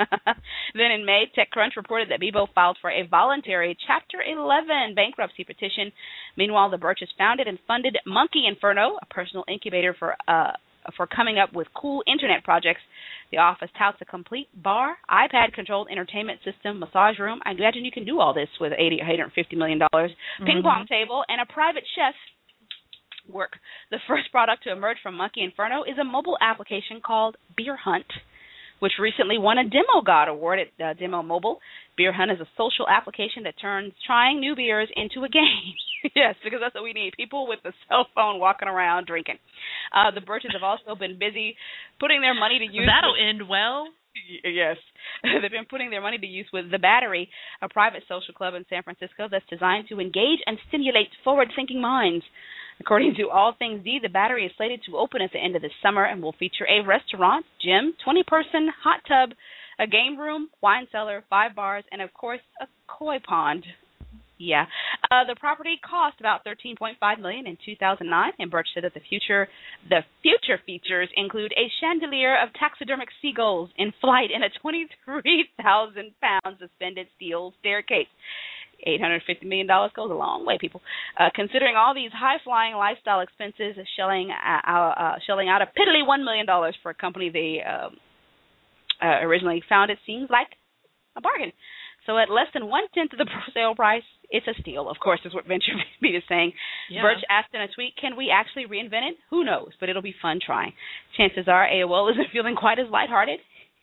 Then in May, TechCrunch reported that Bebo filed for a voluntary Chapter eleven bankruptcy petition. Meanwhile, the Birches founded and funded Monkey Inferno, a personal incubator for uh, for coming up with cool internet projects. The office touts a complete bar, iPad-controlled entertainment system, massage room. I imagine you can do all this with eighty, one hundred fifty million dollars, mm-hmm. ping pong table, and a private chef. Work. The first product to emerge from Monkey Inferno is a mobile application called Beer Hunt, which recently won a Demo God Award at uh, Demo Mobile. Beer Hunt is a social application that turns trying new beers into a game. Yes, because that's what we need, people with a cell phone walking around drinking. Uh, the Birches have also been busy putting their money to use. That'll with, end well. Yes. They've been putting their money to use with The Battery, a private social club in San Francisco that's designed to engage and stimulate forward-thinking minds. According to All Things D, The Battery is slated to open at the end of this summer and will feature a restaurant, gym, twenty-person hot tub, a game room, wine cellar, five bars, and, of course, a koi pond. Yeah. Uh, the property cost about thirteen point five million dollars in two thousand nine, and Birch said that the future the future features include a chandelier of taxidermic seagulls in flight and a twenty-three thousand pound suspended steel staircase. eight hundred fifty million dollars goes a long way, people. Uh, considering all these high-flying lifestyle expenses, shelling out, uh, shelling out a piddly one million dollars for a company they um, uh, originally founded seems like a bargain. So at less than one-tenth of the sale price, it's a steal, of course, is what VentureBeat is saying. Yeah. Birch asked in a tweet, can we actually reinvent it? Who knows, but it'll be fun trying. Chances are A O L isn't feeling quite as lighthearted.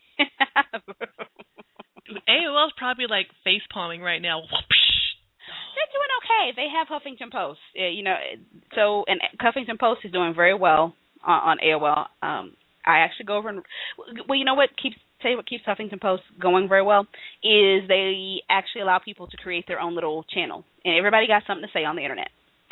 A O L's probably like face palming right now. They're doing okay. They have Huffington Post, uh, you know. So, and Huffington Post is doing very well on, on A O L. Um, I actually go over and well, you know what keeps tell you what keeps Huffington Post going very well is they actually allow people to create their own little channel, and everybody got something to say on the internet.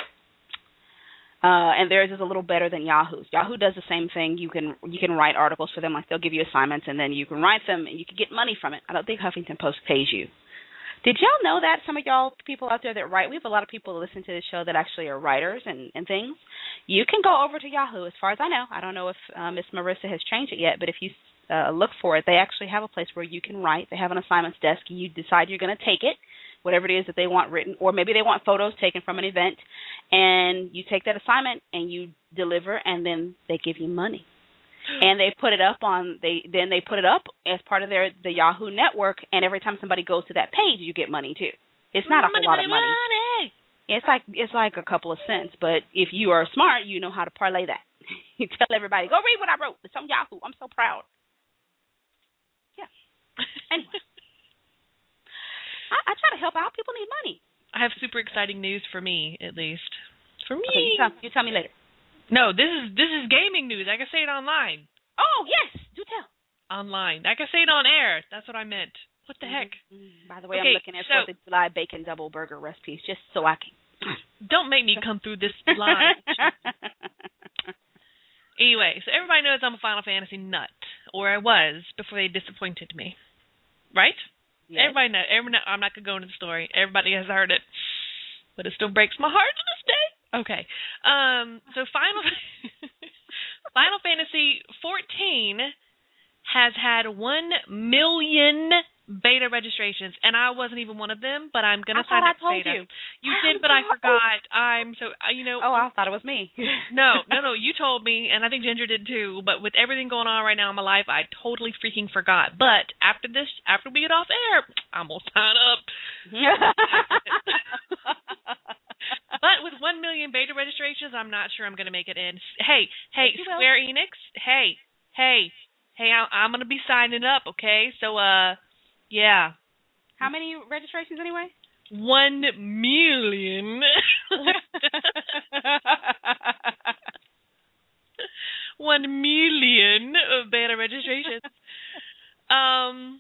Uh, and theirs is a little better than Yahoo's. Yahoo does the same thing. You can you can write articles for them, like they'll give you assignments, and then you can write them, and you can get money from it. I don't think Huffington Post pays you. Did y'all know that? Some of y'all people out there that write, we have a lot of people that listen to this show that actually are writers and, and things. You can go over to Yahoo, as far as I know. I don't know if uh, Miss Marissa has changed it yet, but if you uh, look for it, they actually have a place where you can write. They have an assignments desk. You decide you're going to take it, whatever it is that they want written, or maybe they want photos taken from an event, and you take that assignment and you deliver, and then they give you money. And they put it up on they then they put it up as part of their the Yahoo network, and every time somebody goes to that page, you get money too. It's not a whole lot of money. money. It's like it's like a couple of cents, but if you are smart, you know how to parlay that. You tell everybody, go read what I wrote. It's on Yahoo. I'm so proud. Yeah. Anyway, I, I try to help out. People need money. I have super exciting news for me, at least. For me. Okay, you, tell, you tell me later. No, this is this is gaming news. I can say it online. Oh, yes. Do tell. Online. I can say it on air. That's what I meant. What the heck? Mm-hmm. By the way, okay, I'm looking at so, Fourth of July bacon double burger recipes just so I can. Don't make me come through this live. Anyway, so everybody knows I'm a Final Fantasy nut, or I was before they disappointed me. Right? Yes. Everybody knows. Everybody know, I'm not going to go into the story. Everybody has heard it. But it still breaks my heart to this day. Okay. Um, so Final Final Fantasy fourteen has had one million beta registrations, and I wasn't even one of them, but I'm going to sign up for beta. You. You did, but I forgot. I'm so, you know. Oh, I thought it was me. no, no, no, you told me, and I think Ginger did too, but with everything going on right now in my life, I totally freaking forgot. But after this, after we get off air, I'm going to sign up. But with one million beta registrations, I'm not sure I'm going to make it in. Hey, hey, Square Enix, hey, hey, hey, I'm going to be signing up, okay? So, uh, yeah. How many registrations anyway? One million. One million of beta registrations. Um,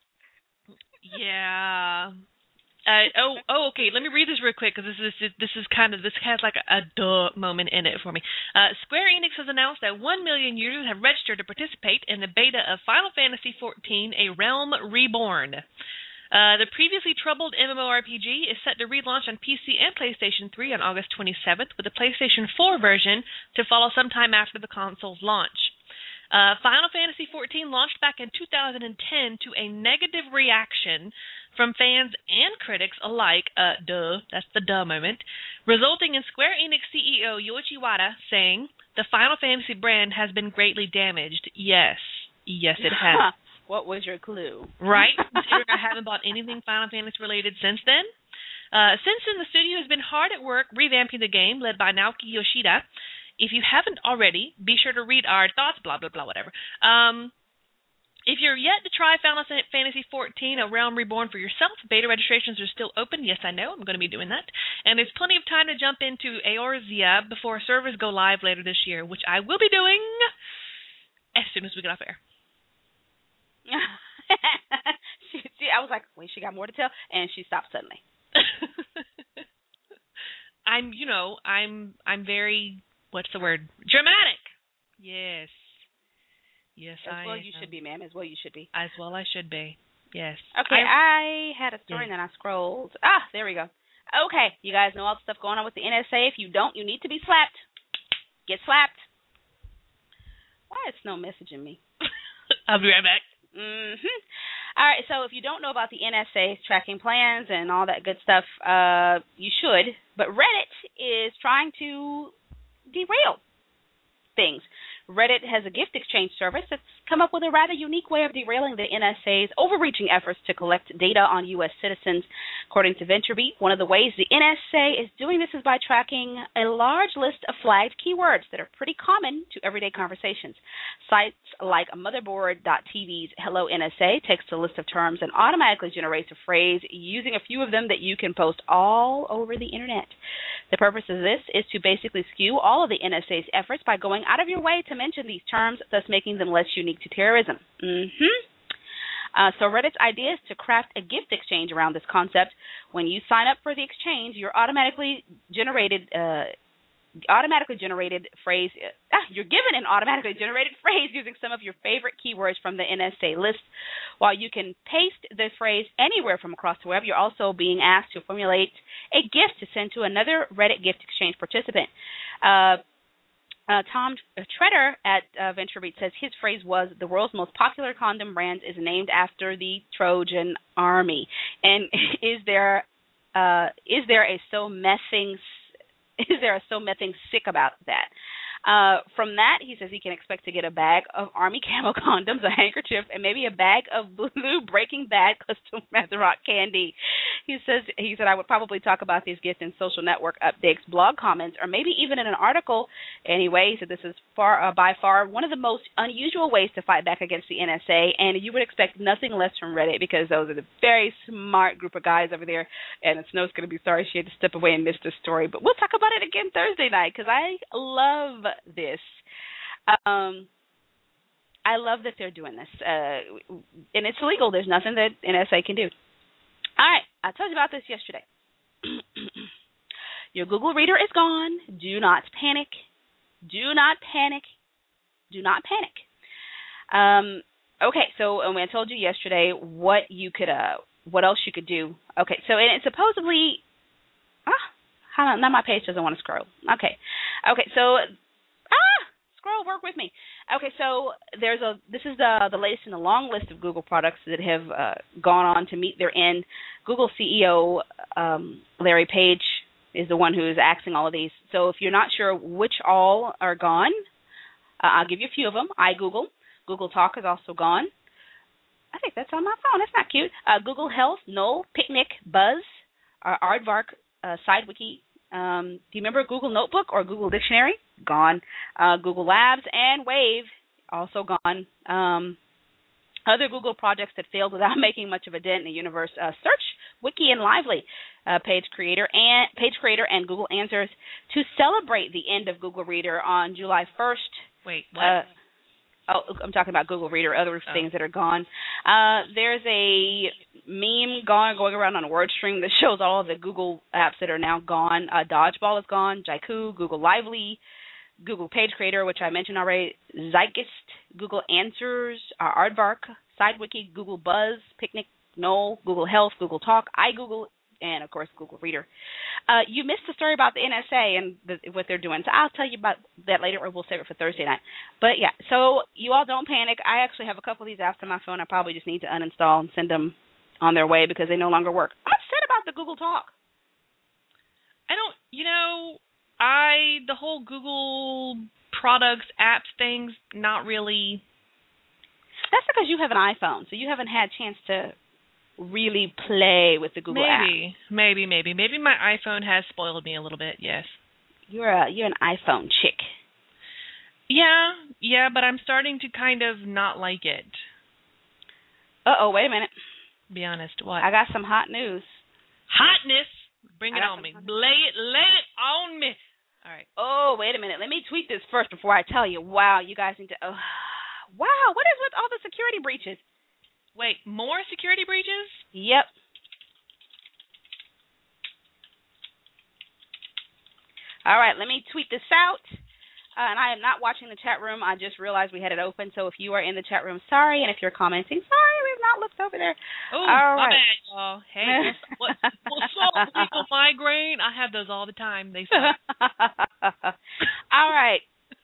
yeah. Uh, oh, oh, okay. Let me read this real quick because this is this is kind of this has like a, a duh moment in it for me. Uh, Square Enix has announced that one million users have registered to participate in the beta of Final Fantasy fourteen: A Realm Reborn. Uh, the previously troubled MMORPG is set to relaunch on P C and PlayStation three on August twenty-seventh, with the PlayStation four version to follow sometime after the console's launch. Uh, Final Fantasy fourteen launched back in two thousand ten to a negative reaction from fans and critics alike, uh, duh, that's the duh moment, resulting in Square Enix C E O Yoichi Wada saying, "The Final Fantasy brand has been greatly damaged." Yes, yes it has. What was your clue? Right? Considering I haven't bought anything Final Fantasy related since then. Uh, since then, the studio has been hard at work revamping the game, led by Naoki Yoshida. If you haven't already, be sure to read our thoughts, blah, blah, blah, whatever. Um... If you're yet to try Final Fantasy fourteen, A Realm Reborn for yourself, beta registrations are still open. Yes, I know. I'm going to be doing that. And there's plenty of time to jump into Eorzea before servers go live later this year, which I will be doing as soon as we get off air. she, she, I was like, wait, she got more to tell? And she stopped suddenly. I'm, you know, I'm, I'm very, what's the word? Dramatic. Yes. Yes, as I well am. you should be, ma'am. As well you should be. As well I should be. Yes. Okay, I, I had a story yes. and then I scrolled. Ah, there we go. Okay, you guys know all the stuff going on with the N S A. If you don't, you need to be slapped. Get slapped. Why is Snow messaging me? I'll be right back. Mm-hmm. All right, so if you don't know about the N S A's tracking plans and all that good stuff, uh, you should. But Reddit is trying to derail things. Reddit has a gift exchange service that's come up with a rather unique way of derailing the N S A's overreaching efforts to collect data on U S citizens. According to VentureBeat, one of the ways the N S A is doing this is by tracking a large list of flagged keywords that are pretty common to everyday conversations. Sites like motherboard dot T V's Hello N S A takes a list of terms and automatically generates a phrase using a few of them that you can post all over the internet. The purpose of this is to basically skew all of the N S A's efforts by going out of your way to mention these terms, thus making them less unique to terrorism. Mm-hmm. Uh, so Reddit's idea is to craft a gift exchange around this concept. When you sign up for the exchange, you're automatically generated uh, automatically generated phrase. Uh, you're given an automatically generated phrase using some of your favorite keywords from the N S A list. While you can paste the phrase anywhere from across the web, you're also being asked to formulate a gift to send to another Reddit gift exchange participant. Uh, Uh, Tom Treader at uh, VentureBeat says his phrase was, "The world's most popular condom brand is named after the Trojan Army." And is there uh, is there a so messing is there a so messing sick about that? Uh, from that, he says he can expect to get a bag of Army camo condoms, a handkerchief, and maybe a bag of blue Breaking Bad custom Rock candy. He says he said I would probably talk about these gifts in social network updates, blog comments, or maybe even in an article. Anyway, he said this is far uh, by far one of the most unusual ways to fight back against the N S A, and you would expect nothing less from Reddit because those are the very smart group of guys over there. And Snow's going to be sorry she had to step away and miss this story, but we'll talk about it again Thursday night because I love this. Um, I love that they're doing this, uh, and it's illegal. There's nothing that N S A can do. All right, I told you about this yesterday. Your Google Reader is gone. Do not panic. Do not panic. Do not panic. Um, okay, so um, I told you yesterday what you could, uh, what else you could do. Okay, so and it supposedly, ah, now my page doesn't want to scroll. Okay, okay, so ah, scroll, work with me. Okay, so there's a. This is the the latest in a long list of Google products that have uh, gone on to meet their end. Google C E O um, Larry Page is the one who is axing all of these. So if you're not sure which all are gone, uh, I'll give you a few of them. iGoogle, Google Talk is also gone. I think that's on my phone. That's not cute. Uh, Google Health, Knoll, Picnic, Buzz, uh, Aardvark, uh, SideWiki. Um, do you remember Google Notebook or Google Dictionary? Gone. Uh, Google Labs and Wave, also gone. Um, Other Google projects that failed without making much of a dent in the universe: uh, Search, Wiki, and Lively, uh, Page Creator and Page Creator and Google Answers. To celebrate the end of Google Reader on July first. Wait, what? Uh, oh, I'm talking about Google Reader, other oh. things that are gone. Uh, there's a meme going going around on WordStream that shows all of the Google apps that are now gone. Uh, Dodgeball is gone. Jaiku, Google Lively, Google Page Creator, which I mentioned already, Zeitgeist, Google Answers, uh, Aardvark, SideWiki, Google Buzz, Picnic, Knoll, Google Health, Google Talk, iGoogle, and, of course, Google Reader. Uh, you missed the story about the N S A and the, what they're doing, so I'll tell you about that later, or we'll save it for Thursday night. But, yeah, so you all don't panic. I actually have a couple of these apps on my phone. I probably just need to uninstall and send them on their way because they no longer work. I'm upset about the Google Talk. I don't, you know... I, the whole Google products, apps, things, not really. That's because you have an iPhone, so you haven't had a chance to really play with the Google maybe, app. Maybe, maybe, maybe. Maybe my iPhone has spoiled me a little bit, yes. You're a, you're an iPhone chick. Yeah, yeah, but I'm starting to kind of not like it. Uh-oh, wait a minute. Be honest, what? I got some hot news. Hotness? Bring it on me. Lay it, lay it on me. All right. Oh, wait a minute. Let me tweet this first before I tell you. Wow, you guys need to. Oh, wow, what is with all the security breaches? Wait, more security breaches? Yep. All right, let me tweet this out. Uh, and I am not watching the chat room. I just realized we had it open. So if you are in the chat room, sorry. And if you're commenting, sorry, we've not looked over there. Oh, all my right. bad, y'all. Hey, what, what's up, legal migraine? I have those all the time. They suck. All right.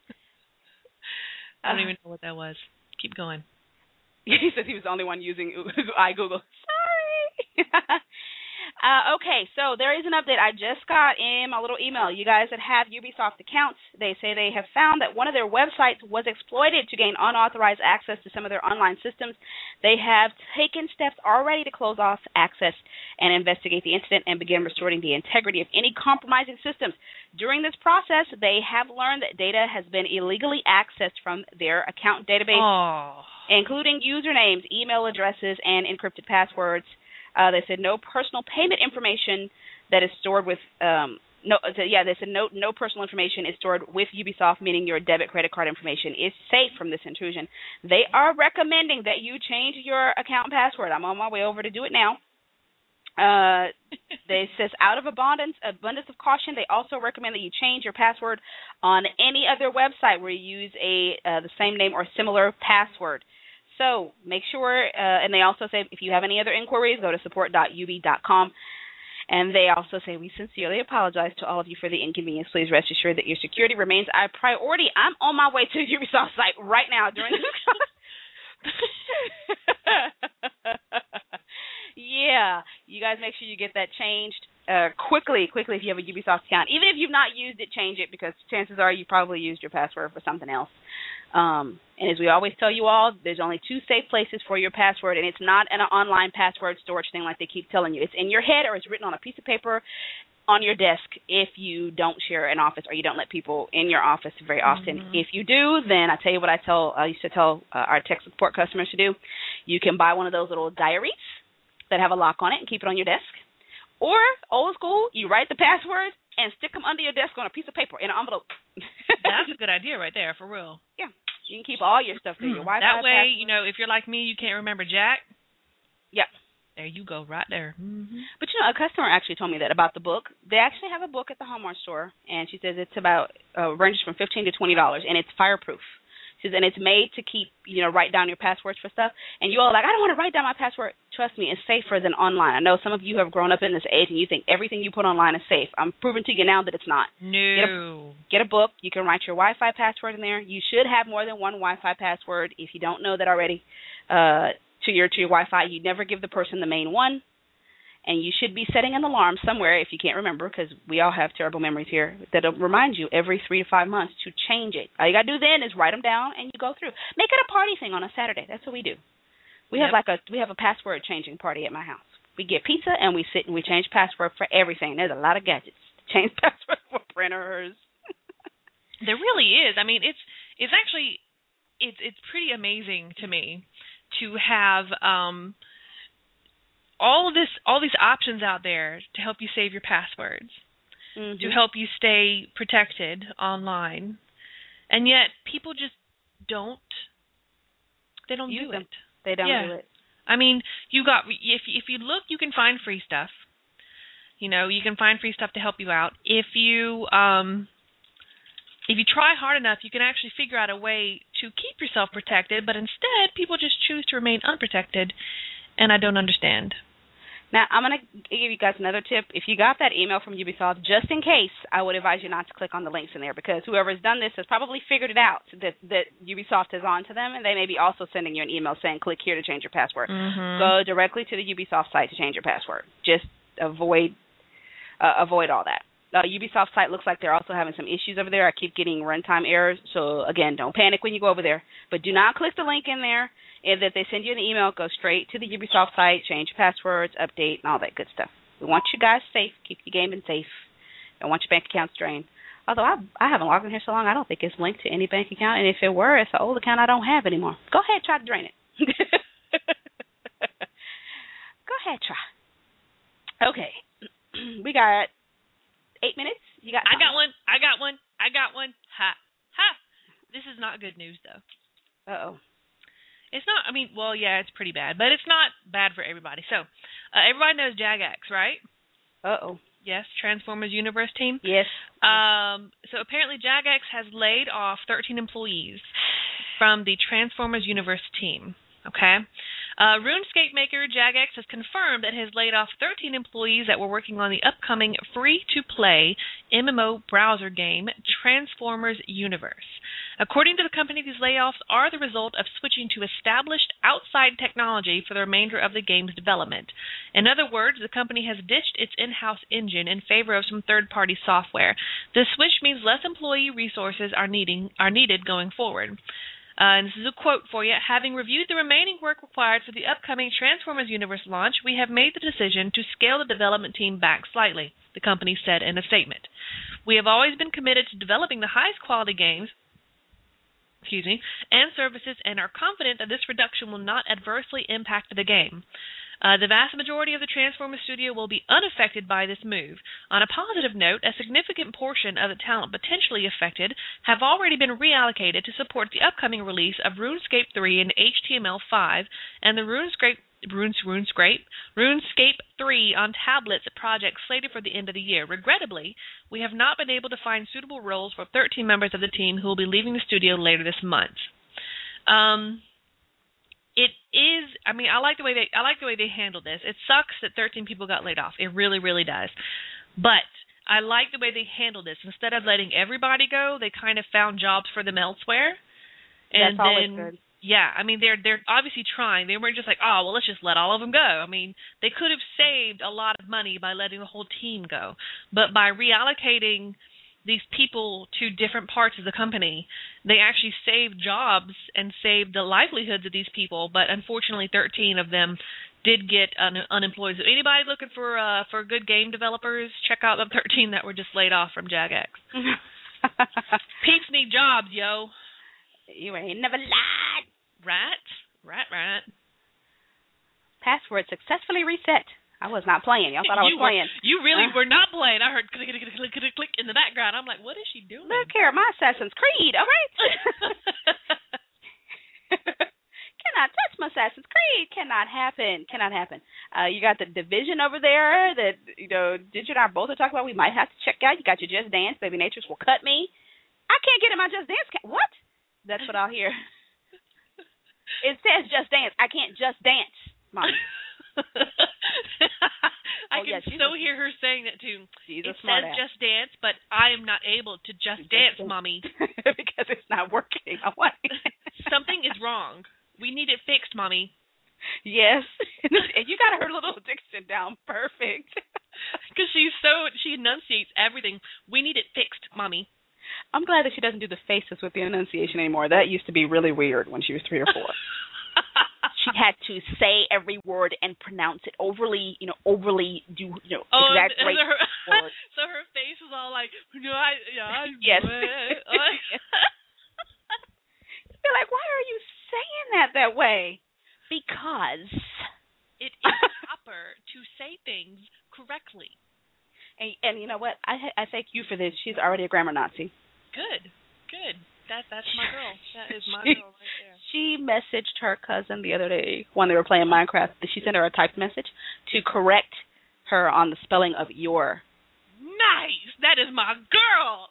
I don't even know what that was. Keep going. He says he was the only one using iGoogle. Sorry. Uh, okay, so there is an update I just got in my little email. You guys that have Ubisoft accounts, they say they have found that one of their websites was exploited to gain unauthorized access to some of their online systems. They have taken steps already to close off access and investigate the incident and begin restoring the integrity of any compromising systems. During this process, they have learned that data has been illegally accessed from their account database, oh. including usernames, email addresses, and encrypted passwords. Uh, they said no personal payment information that is stored with um, no. Yeah, they said no no personal information is stored with Ubisoft, meaning your debit credit card information is safe from this intrusion. They are recommending that you change your account password. I'm on my way over to do it now. Uh, they says out of abundance abundance of caution, they also recommend that you change your password on any other website where you use a uh, the same name or similar password. So make sure, uh, and they also say if you have any other inquiries, go to support dot u b dot com. And they also say we sincerely apologize to all of you for the inconvenience. Please rest assured that your security remains our priority. I'm on my way to the Ubisoft site right now during this. Yeah, you guys make sure you get that changed uh, quickly, quickly if you have a Ubisoft account. Even if you've not used it, change it because chances are you probably used your password for something else. Um, and as we always tell you all, there's only two safe places for your password, and it's not an online password storage thing like they keep telling you. It's in your head or it's written on a piece of paper on your desk if you don't share an office or you don't let people in your office very often. Mm-hmm. If you do, then I tell you what I tell I used to tell uh, our tech support customers to do. You can buy one of those little diaries that have a lock on it and keep it on your desk. Or, old school, you write the password and stick them under your desk on a piece of paper in an envelope. That's a good idea right there, for real. Yeah. You can keep all your stuff there. Your Wi-Fi That way, password. you know, if you're like me, you can't remember Jack. Yeah. There you go, right there. Mm-hmm. But, you know, a customer actually told me that about the book. They actually have a book at the Hallmark store, and she says it's about, uh, ranges from fifteen to twenty dollars, and it's fireproof. She says, and it's made to keep, you know, write down your passwords for stuff. And you all are like, I don't want to write down my password. Trust me, it's safer than online. I know some of you have grown up in this age, and you think everything you put online is safe. I'm proving to you now that it's not. No. Get a, get a book. You can write your Wi-Fi password in there. You should have more than one Wi-Fi password if you don't know that already. Uh, to your to your Wi-Fi, you never give the person the main one. And you should be setting an alarm somewhere if you can't remember, because we all have terrible memories here, that'll remind you every three to five months to change it. All you got to do then is write them down and you go through. Make it a party thing on a Saturday. That's what we do. We Yep. have like a we have a password changing party at my house. We get pizza and we sit and we change password for everything. There's a lot of gadgets to change password for printers. There really is. I mean, it's it's actually it's it's pretty amazing to me to have um all of this all these options out there to help you save your passwords, Mm-hmm. to help you stay protected online. And yet people just don't they don't Use do them. it. They don't Yeah. do it. I mean, you got if if you look, you can find free stuff. You know, you can find free stuff to help you out. If you um if you try hard enough, you can actually figure out a way to keep yourself protected, but instead people just choose to remain unprotected, and I don't understand. Now, I'm going to give you guys another tip. If you got that email from Ubisoft, just in case, I would advise you not to click on the links in there, because whoever's done this has probably figured it out that, that Ubisoft is on to them, and they may be also sending you an email saying, click here to change your password. Mm-hmm. Go directly to the Ubisoft site to change your password. Just avoid uh, avoid all that. The Ubisoft site looks like they're also having some issues over there. I keep getting runtime errors, so, again, don't panic when you go over there. But do not click the link in there. If that they send you an email, go straight to the Ubisoft site, change passwords, update, and all that good stuff. We want you guys safe. Keep your gaming safe. Don't want your bank accounts drained. Although I I haven't logged in here so long, I don't think it's linked to any bank account. And if it were, it's an old account I don't have anymore. Go ahead, try to drain it. Go ahead, try. Okay. We got eight minutes. You got? I got one. I got one. I got one. Ha. Ha. This is not good news, though. Uh-oh. It's not, I mean, well, yeah, it's pretty bad, but it's not bad for everybody. So, uh, everybody knows Jagex, right? Uh-oh. Yes, Transformers Universe team. Yes. Um, so apparently Jagex has laid off thirteen employees from the Transformers Universe team. Okay? Uh, RuneScape maker Jagex has confirmed that he has laid off thirteen employees that were working on the upcoming free-to-play M M O browser game Transformers Universe. According to the company, these layoffs are the result of switching to established outside technology for the remainder of the game's development. In other words, the company has ditched its in-house engine in favor of some third-party software. This switch means less employee resources are needing are needed going forward. Uh, and this is a quote for you. Having reviewed the remaining work required for the upcoming Transformers Universe launch, we have made the decision to scale the development team back slightly, the company said in a statement. We have always been committed to developing the highest quality games excuse me, and services, and are confident that this reduction will not adversely impact the game. Uh, the vast majority of the Transformers studio will be unaffected by this move. On a positive note, a significant portion of the talent potentially affected have already been reallocated to support the upcoming release of RuneScape three and H T M L five and the RuneScape Runes, RuneScape, RuneScape three on tablets project slated for the end of the year. Regrettably, we have not been able to find suitable roles for thirteen members of the team who will be leaving the studio later this month. Um, it is. I mean, I like the way they. I like the way they handled this. It sucks that thirteen people got laid off. It really, really does. But I like the way they handled this. Instead of letting everybody go, they kind of found jobs for them elsewhere. And That's always then, good. Yeah, I mean, they're they're obviously trying. They weren't just like, oh, well, let's just let all of them go. I mean, they could have saved a lot of money by letting the whole team go. But by reallocating these people to different parts of the company, they actually saved jobs and saved the livelihoods of these people. But unfortunately, thirteen of them did get un- unemployed. So anybody looking for uh, for good game developers, check out the thirteen that were just laid off from Jagex. Peeps need jobs, yo. You ain't never lied. Rat, rat, rat. Password successfully reset. I was not playing. Y'all thought I was you were, playing. You really uh, were not playing. I heard click, click, click, click, click, click in the background. I'm like, what is she doing? Look here, my Assassin's Creed, all right? Cannot touch my Assassin's Creed. Cannot happen. Cannot happen. Uh, you got the Division over there that, you know, Digit and I both are talking about we might have to check out. You got your Just Dance. Baby Natures will cut me. I can't get in my Just Dance. Ca- what? That's what I'll hear. It says Just Dance. I can't just dance, Mommy. I oh, can yeah, so a, hear her saying that too. She's it a smart says ass. Just Dance, but I am not able to just, just dance, dance, Mommy. Because it's not working. I want Something is wrong. We need it fixed, Mommy. Yes. And you got her little diction down perfect. Because she's so, she enunciates everything. We need it fixed, Mommy. I'm glad that she doesn't do the faces with the enunciation anymore. That used to be really weird when she was three or four. She had to say every word and pronounce it overly, you know, overly do, you know, oh, exaggerate so her, words. So her face was all like, no, I, yeah, I, yes. yes. You're like, why are you saying that that way? Because it is proper to say things correctly. And, and you know what? I I thank you for this. She's already a grammar Nazi. Good, good. That that's my girl. That is my she, girl right there. She messaged her cousin the other day when they were playing Minecraft. She sent her a typed message to correct her on the spelling of your. Nice. That is my girl.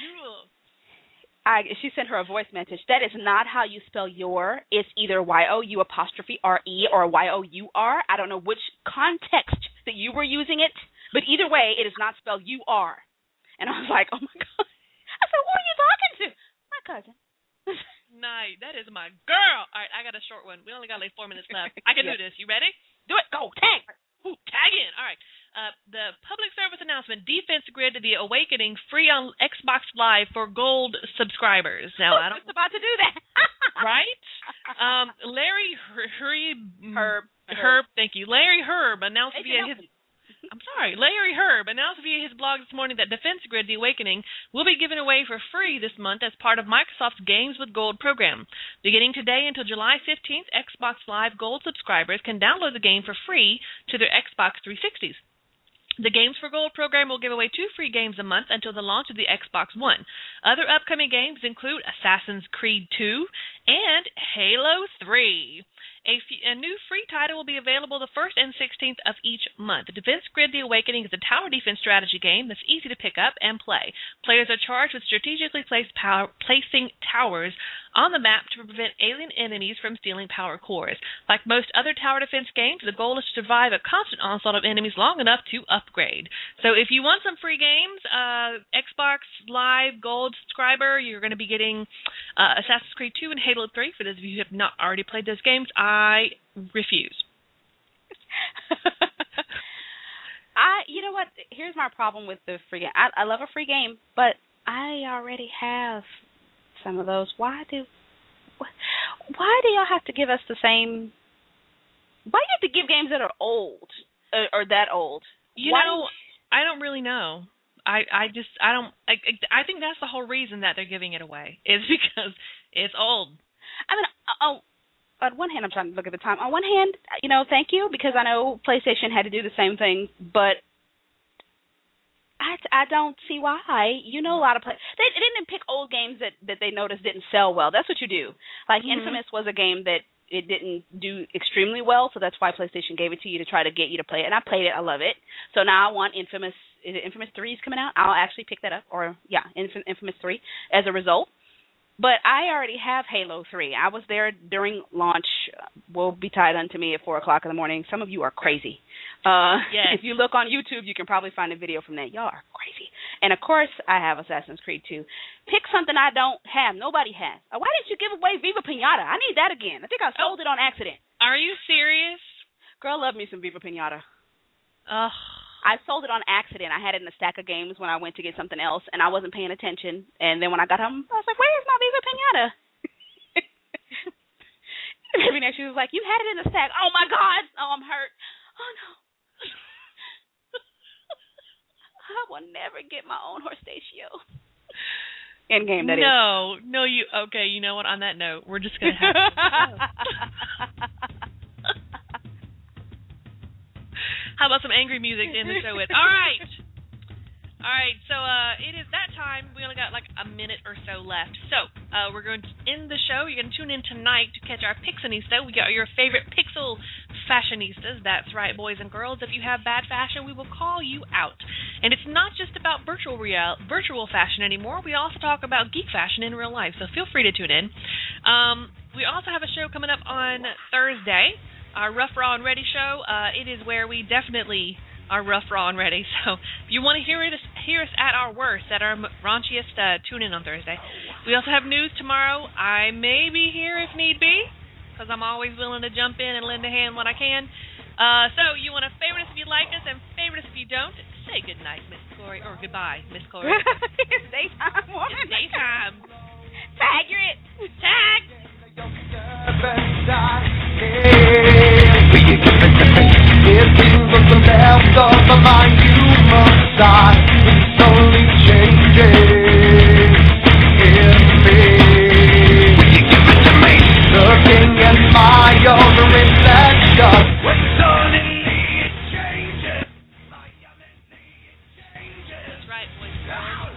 I, she sent her a voice message. That is not how you spell your. It's either Y O U apostrophe R E or Y O U R. I don't know which context that you were using it, but either way, it is not spelled U R. And I was like, oh, my God. I said, who are you talking to? My cousin. Nice. That is my girl. All right, I got a short one. We only got like four minutes left. I can yeah. do this. You ready? Do it. Go. Tag. Ooh, tag in. All right. Uh, the public service announcement, Defense Grid The Awakening, free on Xbox Live for gold subscribers. Now, I don't... Just about to do that. Right? Um, Larry Herb... Herb. Herb, thank you. Larry Herb announced via his... I'm sorry. Larry Herb announced via his blog this morning that Defense Grid The Awakening will be given away for free this month as part of Microsoft's Games with Gold program. Beginning today until July fifteenth, Xbox Live Gold subscribers can download the game for free to their Xbox three sixties. The Games for Gold program will give away two free games a month until the launch of the Xbox One. Other upcoming games include Assassin's Creed two and Halo three. A, f- a new free title will be available the first and sixteenth of each month. Defense Grid The Awakening is a tower defense strategy game that's easy to pick up and play. Players are charged with strategically placed power, placing towers on the map to prevent alien enemies from stealing power cores. Like most other tower defense games, the goal is to survive a constant onslaught of enemies long enough to upgrade. So if you want some free games, uh, Xbox Live Gold subscriber, you're going to be getting uh, Assassin's Creed two and Halo three. For those of you who have not already played those games, I refuse. I, you know what? Here's my problem with the free game. I, I love a free game, but I already have some of those. Why do, why do y'all have to give us the same? Why do you have to give games that are old or, or that old? You why know, do, I don't really know. I, I just I don't I, I think that's the whole reason that they're giving it away is because it's old. I mean, oh. On one hand, I'm trying to look at the time. On one hand, you know, thank you, because I know PlayStation had to do the same thing, but I, I don't see why. You know, a lot of play they, they didn't pick old games that, that they noticed didn't sell well. That's what you do. Like mm-hmm. Infamous was a game that it didn't do extremely well, so that's why PlayStation gave it to you to try to get you to play it. And I played it. I love it. So now I want Infamous. Is it Infamous three is coming out? I'll actually pick that up, or yeah, Infamous three as a result. But I already have Halo three. I was there during launch. Will be tied unto me at four o'clock in the morning. Some of you are crazy. Uh, yes. If you look on YouTube, you can probably find a video from that. Y'all are crazy. And, of course, I have Assassin's Creed two. Pick something I don't have. Nobody has. Uh, why didn't you give away Viva Pinata? I need that again. I think I sold oh. it on accident. Are you serious? Girl, love me some Viva Pinata. Ugh. I sold it on accident. I had it in a stack of games when I went to get something else, and I wasn't paying attention. And then when I got home, I was like, where's my Viva Pinata? Maybe next she was like, you had it in the stack. Oh, my God. Oh, I'm hurt. Oh, no. I will never get my own Horstatio. In game, that no, is. No, no, you, okay, you know what? On that note, we're just going to have to. How How about some angry music to end the show with? All right. All right, so uh, it is that time. We only got like a minute or so left. So uh, we're going to end the show. You're going to tune in tonight to catch our Pixionista. We got your favorite pixel fashionistas. That's right, boys and girls. If you have bad fashion, we will call you out. And it's not just about virtual real, virtual fashion anymore. We also talk about geek fashion in real life, so feel free to tune in. Um, we also have a show coming up on Thursday, our Rough, Raw, and Ready show. Uh, it is where we definitely are rough, raw, and ready. So if you want to hear, it, hear us at our worst, at our raunchiest, uh, tune in on Thursday. We also have news tomorrow. I may be here if need be, because I'm always willing to jump in and lend a hand when I can. Uh, so you want to favorite us if you like us, and favorite us if you don't. Say good night, Miss Corey, or goodbye, Miss Corey. It's daytime. It's daytime. Tag you're it. Tag. If you look the left of the mind, you must die. It's only changing in me. Will you give it to me? Looking at my own reflection. When suddenly it changes. My identity changes. That's right, boys and girls.